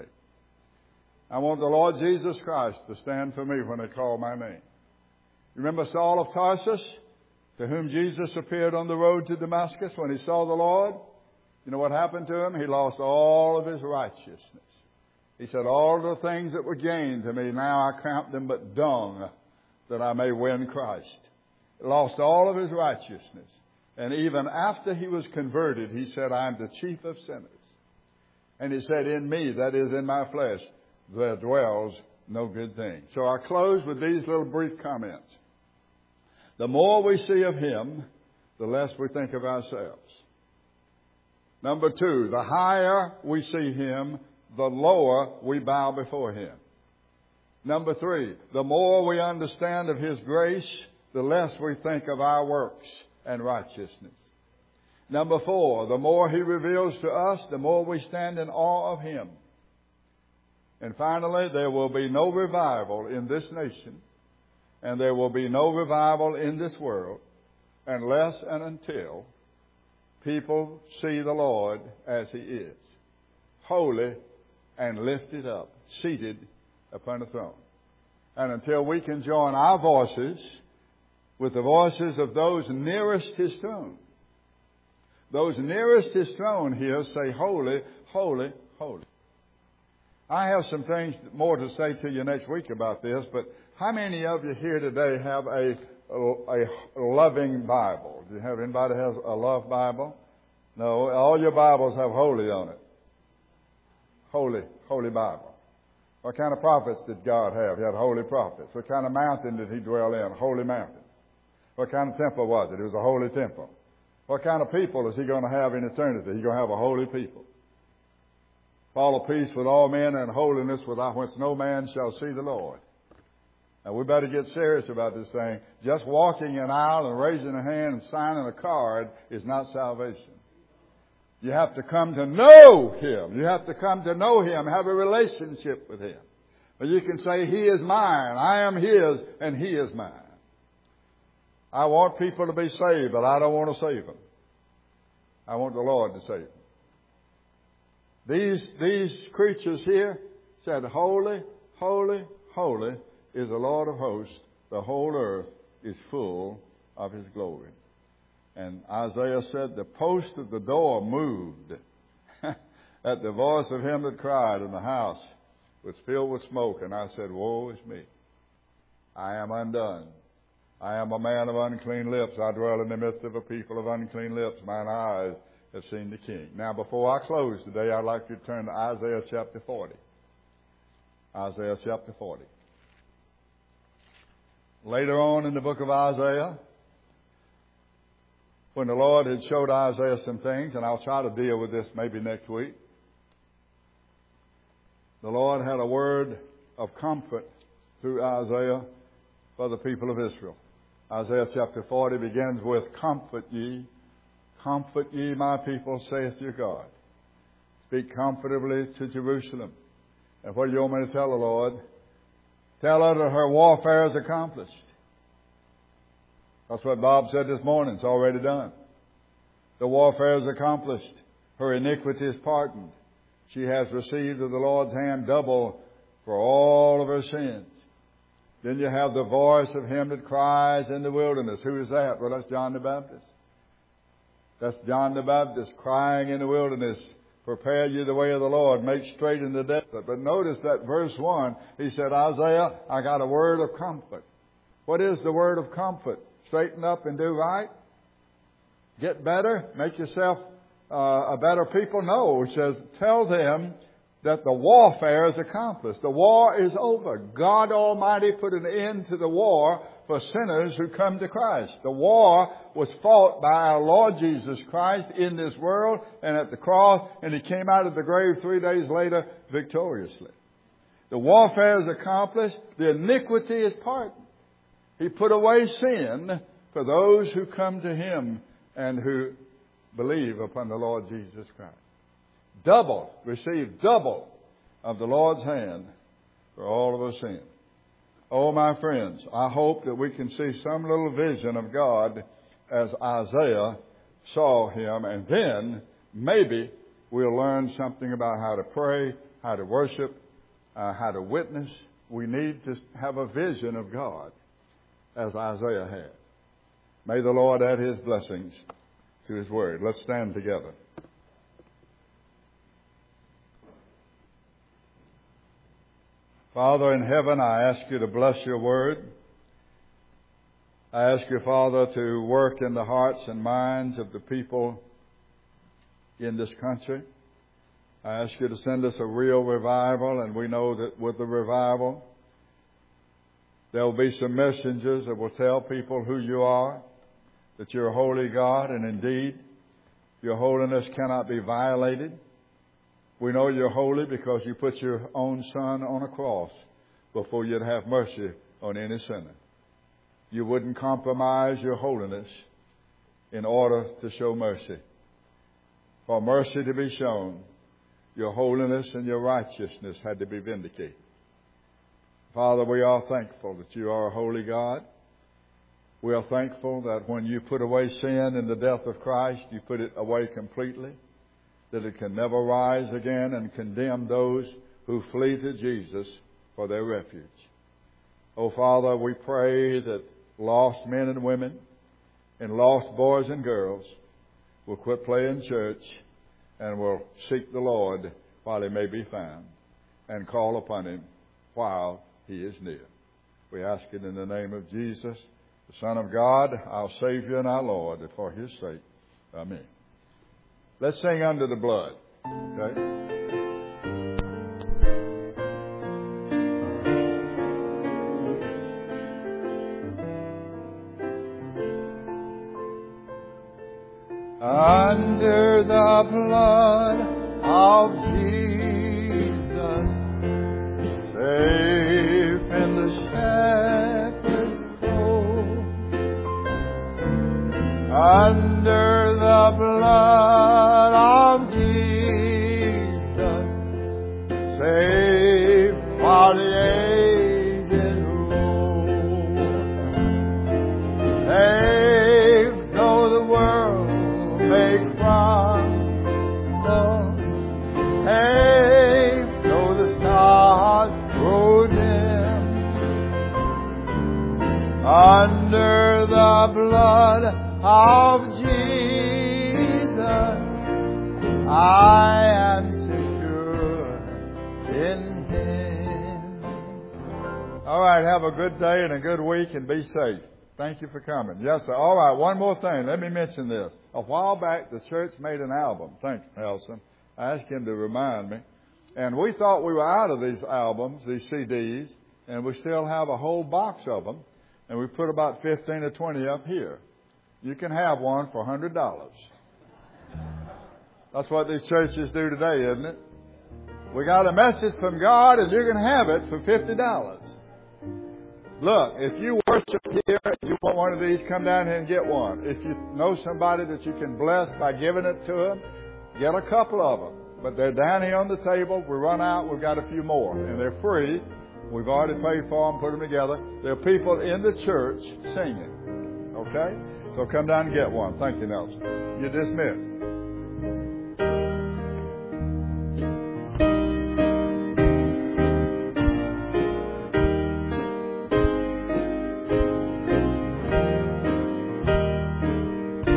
I want the Lord Jesus Christ to stand for me when they call my name. Remember Saul of Tarsus, to whom Jesus appeared on the road to Damascus when he saw the Lord? You know what happened to him? He lost all of his righteousness. He said, all the things that were gained to me, now I count them but dung, that I may win Christ. He lost all of his righteousness. And even after he was converted, he said, I am the chief of sinners. And he said, in me, that is in my flesh, there dwells no good thing. So I close with these little brief comments. The more we see of Him, the less we think of ourselves. Number two, the higher we see Him, the lower we bow before Him. Number three, the more we understand of His grace, the less we think of our works and righteousness. Number four, the more He reveals to us, the more we stand in awe of Him. And finally, there will be no revival in this nation, and there will be no revival in this world unless and until people see the Lord as He is, holy and lifted up, seated upon a throne. And until we can join our voices with the voices of those nearest His throne. Those nearest His throne here say, holy, holy, holy. I have some things more to say to you next week about this, but how many of you here today have a, a, a loving Bible? Do you have anybody has a love Bible? No, all your Bibles have holy on it. Holy, holy Bible. What kind of prophets did God have? He had holy prophets. What kind of mountain did He dwell in? Holy mountain. What kind of temple was it? It was a holy temple. What kind of people is He going to have in eternity? He's going to have a holy people. Follow peace with all men and holiness, without which no man shall see the Lord. Now, we better get serious about this thing. Just walking an aisle and raising a hand and signing a card is not salvation. You have to come to know Him. You have to come to know Him, have a relationship with Him. But you can say, He is mine, I am His, and He is mine. I want people to be saved, but I don't want to save them. I want the Lord to save them. These, these creatures here said, holy, holy, holy is the Lord of hosts. The whole earth is full of His glory. And Isaiah said, the post of the door moved at the voice of him that cried, and the house was filled with smoke. And I said, woe is me. I am undone. I am a man of unclean lips. I dwell in the midst of a people of unclean lips. Mine eyes have seen the King. Now, before I close today, I'd like you to turn to Isaiah chapter forty. Isaiah chapter forty. Later on in the book of Isaiah, when the Lord had showed Isaiah some things, and I'll try to deal with this maybe next week, the Lord had a word of comfort through Isaiah for the people of Israel. Isaiah chapter forty begins with, comfort ye, comfort ye my people, saith your God. Speak comfortably to Jerusalem. And what do you want me to tell the Lord? Tell her that her warfare is accomplished. That's what Bob said this morning. It's already done. The warfare is accomplished. Her iniquity is pardoned. She has received of the Lord's hand double for all of her sins. Then you have the voice of him that cries in the wilderness. Who is that? Well, that's John the Baptist. That's John the Baptist crying in the wilderness Prepare you the way of the Lord. Make straight in the desert. But notice that verse one, he said, Isaiah, I got a word of comfort. What is the word of comfort? Straighten up and do right? Get better? Make yourself uh, a better people? No. It says, tell them that the warfare is accomplished. The war is over. God Almighty put an end to the war for sinners who come to Christ. The war was fought by our Lord Jesus Christ in this world and at the cross, and He came out of the grave three days later victoriously. The warfare is accomplished. The iniquity is pardoned. He put away sin for those who come to Him and who believe upon the Lord Jesus Christ. Double, receive double of the Lord's hand for all of our sin. Oh, my friends, I hope that we can see some little vision of God as Isaiah saw Him, and then maybe we'll learn something about how to pray, how to worship, uh, how to witness. We need to have a vision of God as Isaiah had. May the Lord add His blessings to His word. Let's stand together. Father in heaven, I ask You to bless Your word. I ask You, Father, to work in the hearts and minds of the people in this country. I ask You to send us a real revival, and we know that with the revival, there will be some messengers that will tell people who You are, that You're a holy God, and indeed, Your holiness cannot be violated. We know You're holy because You put Your own Son on a cross before You'd have mercy on any sinner. You wouldn't compromise Your holiness in order to show mercy. For mercy to be shown, Your holiness and Your righteousness had to be vindicated. Father, we are thankful that You are a holy God. We are thankful that when You put away sin in the death of Christ, You put it away completely, that it can never rise again and condemn those who flee to Jesus for their refuge. Oh, Father, we pray that lost men and women and lost boys and girls will quit playing church and will seek the Lord while He may be found and call upon Him while He is near. We ask it in the name of Jesus, the Son of God, our Savior and our Lord, and for His sake. Amen. Let's sing Under the Blood. Okay? Under the blood of Jesus, safe in the shepherd's fold. Under the blood of Jesus, safe while the ages roll. Safe though the world may crumble, safe though the stars grow dim. Under the blood of Jesus, I am secure in Him. All right, have a good day and a good week and be safe. Thank you for coming. Yes, sir. All right, one more thing. Let me mention this. A while back, the church made an album. Thanks, Nelson. I asked him to remind me. And we thought we were out of these albums, these C Ds, and we still have a whole box of them. And we put about fifteen or twenty up here. You can have one for one hundred dollars. That's what these churches do today, isn't it? We got a message from God, and you can have it for fifty dollars. Look, if you worship here and you want one of these, come down here and get one. If you know somebody that you can bless by giving it to them, get a couple of them. But they're down here on the table. We run out, we've got a few more. And they're free. We've already paid for them, put them together. There are people in the church singing. Okay? So come down and get one. Thank you, Nelson. You're dismissed.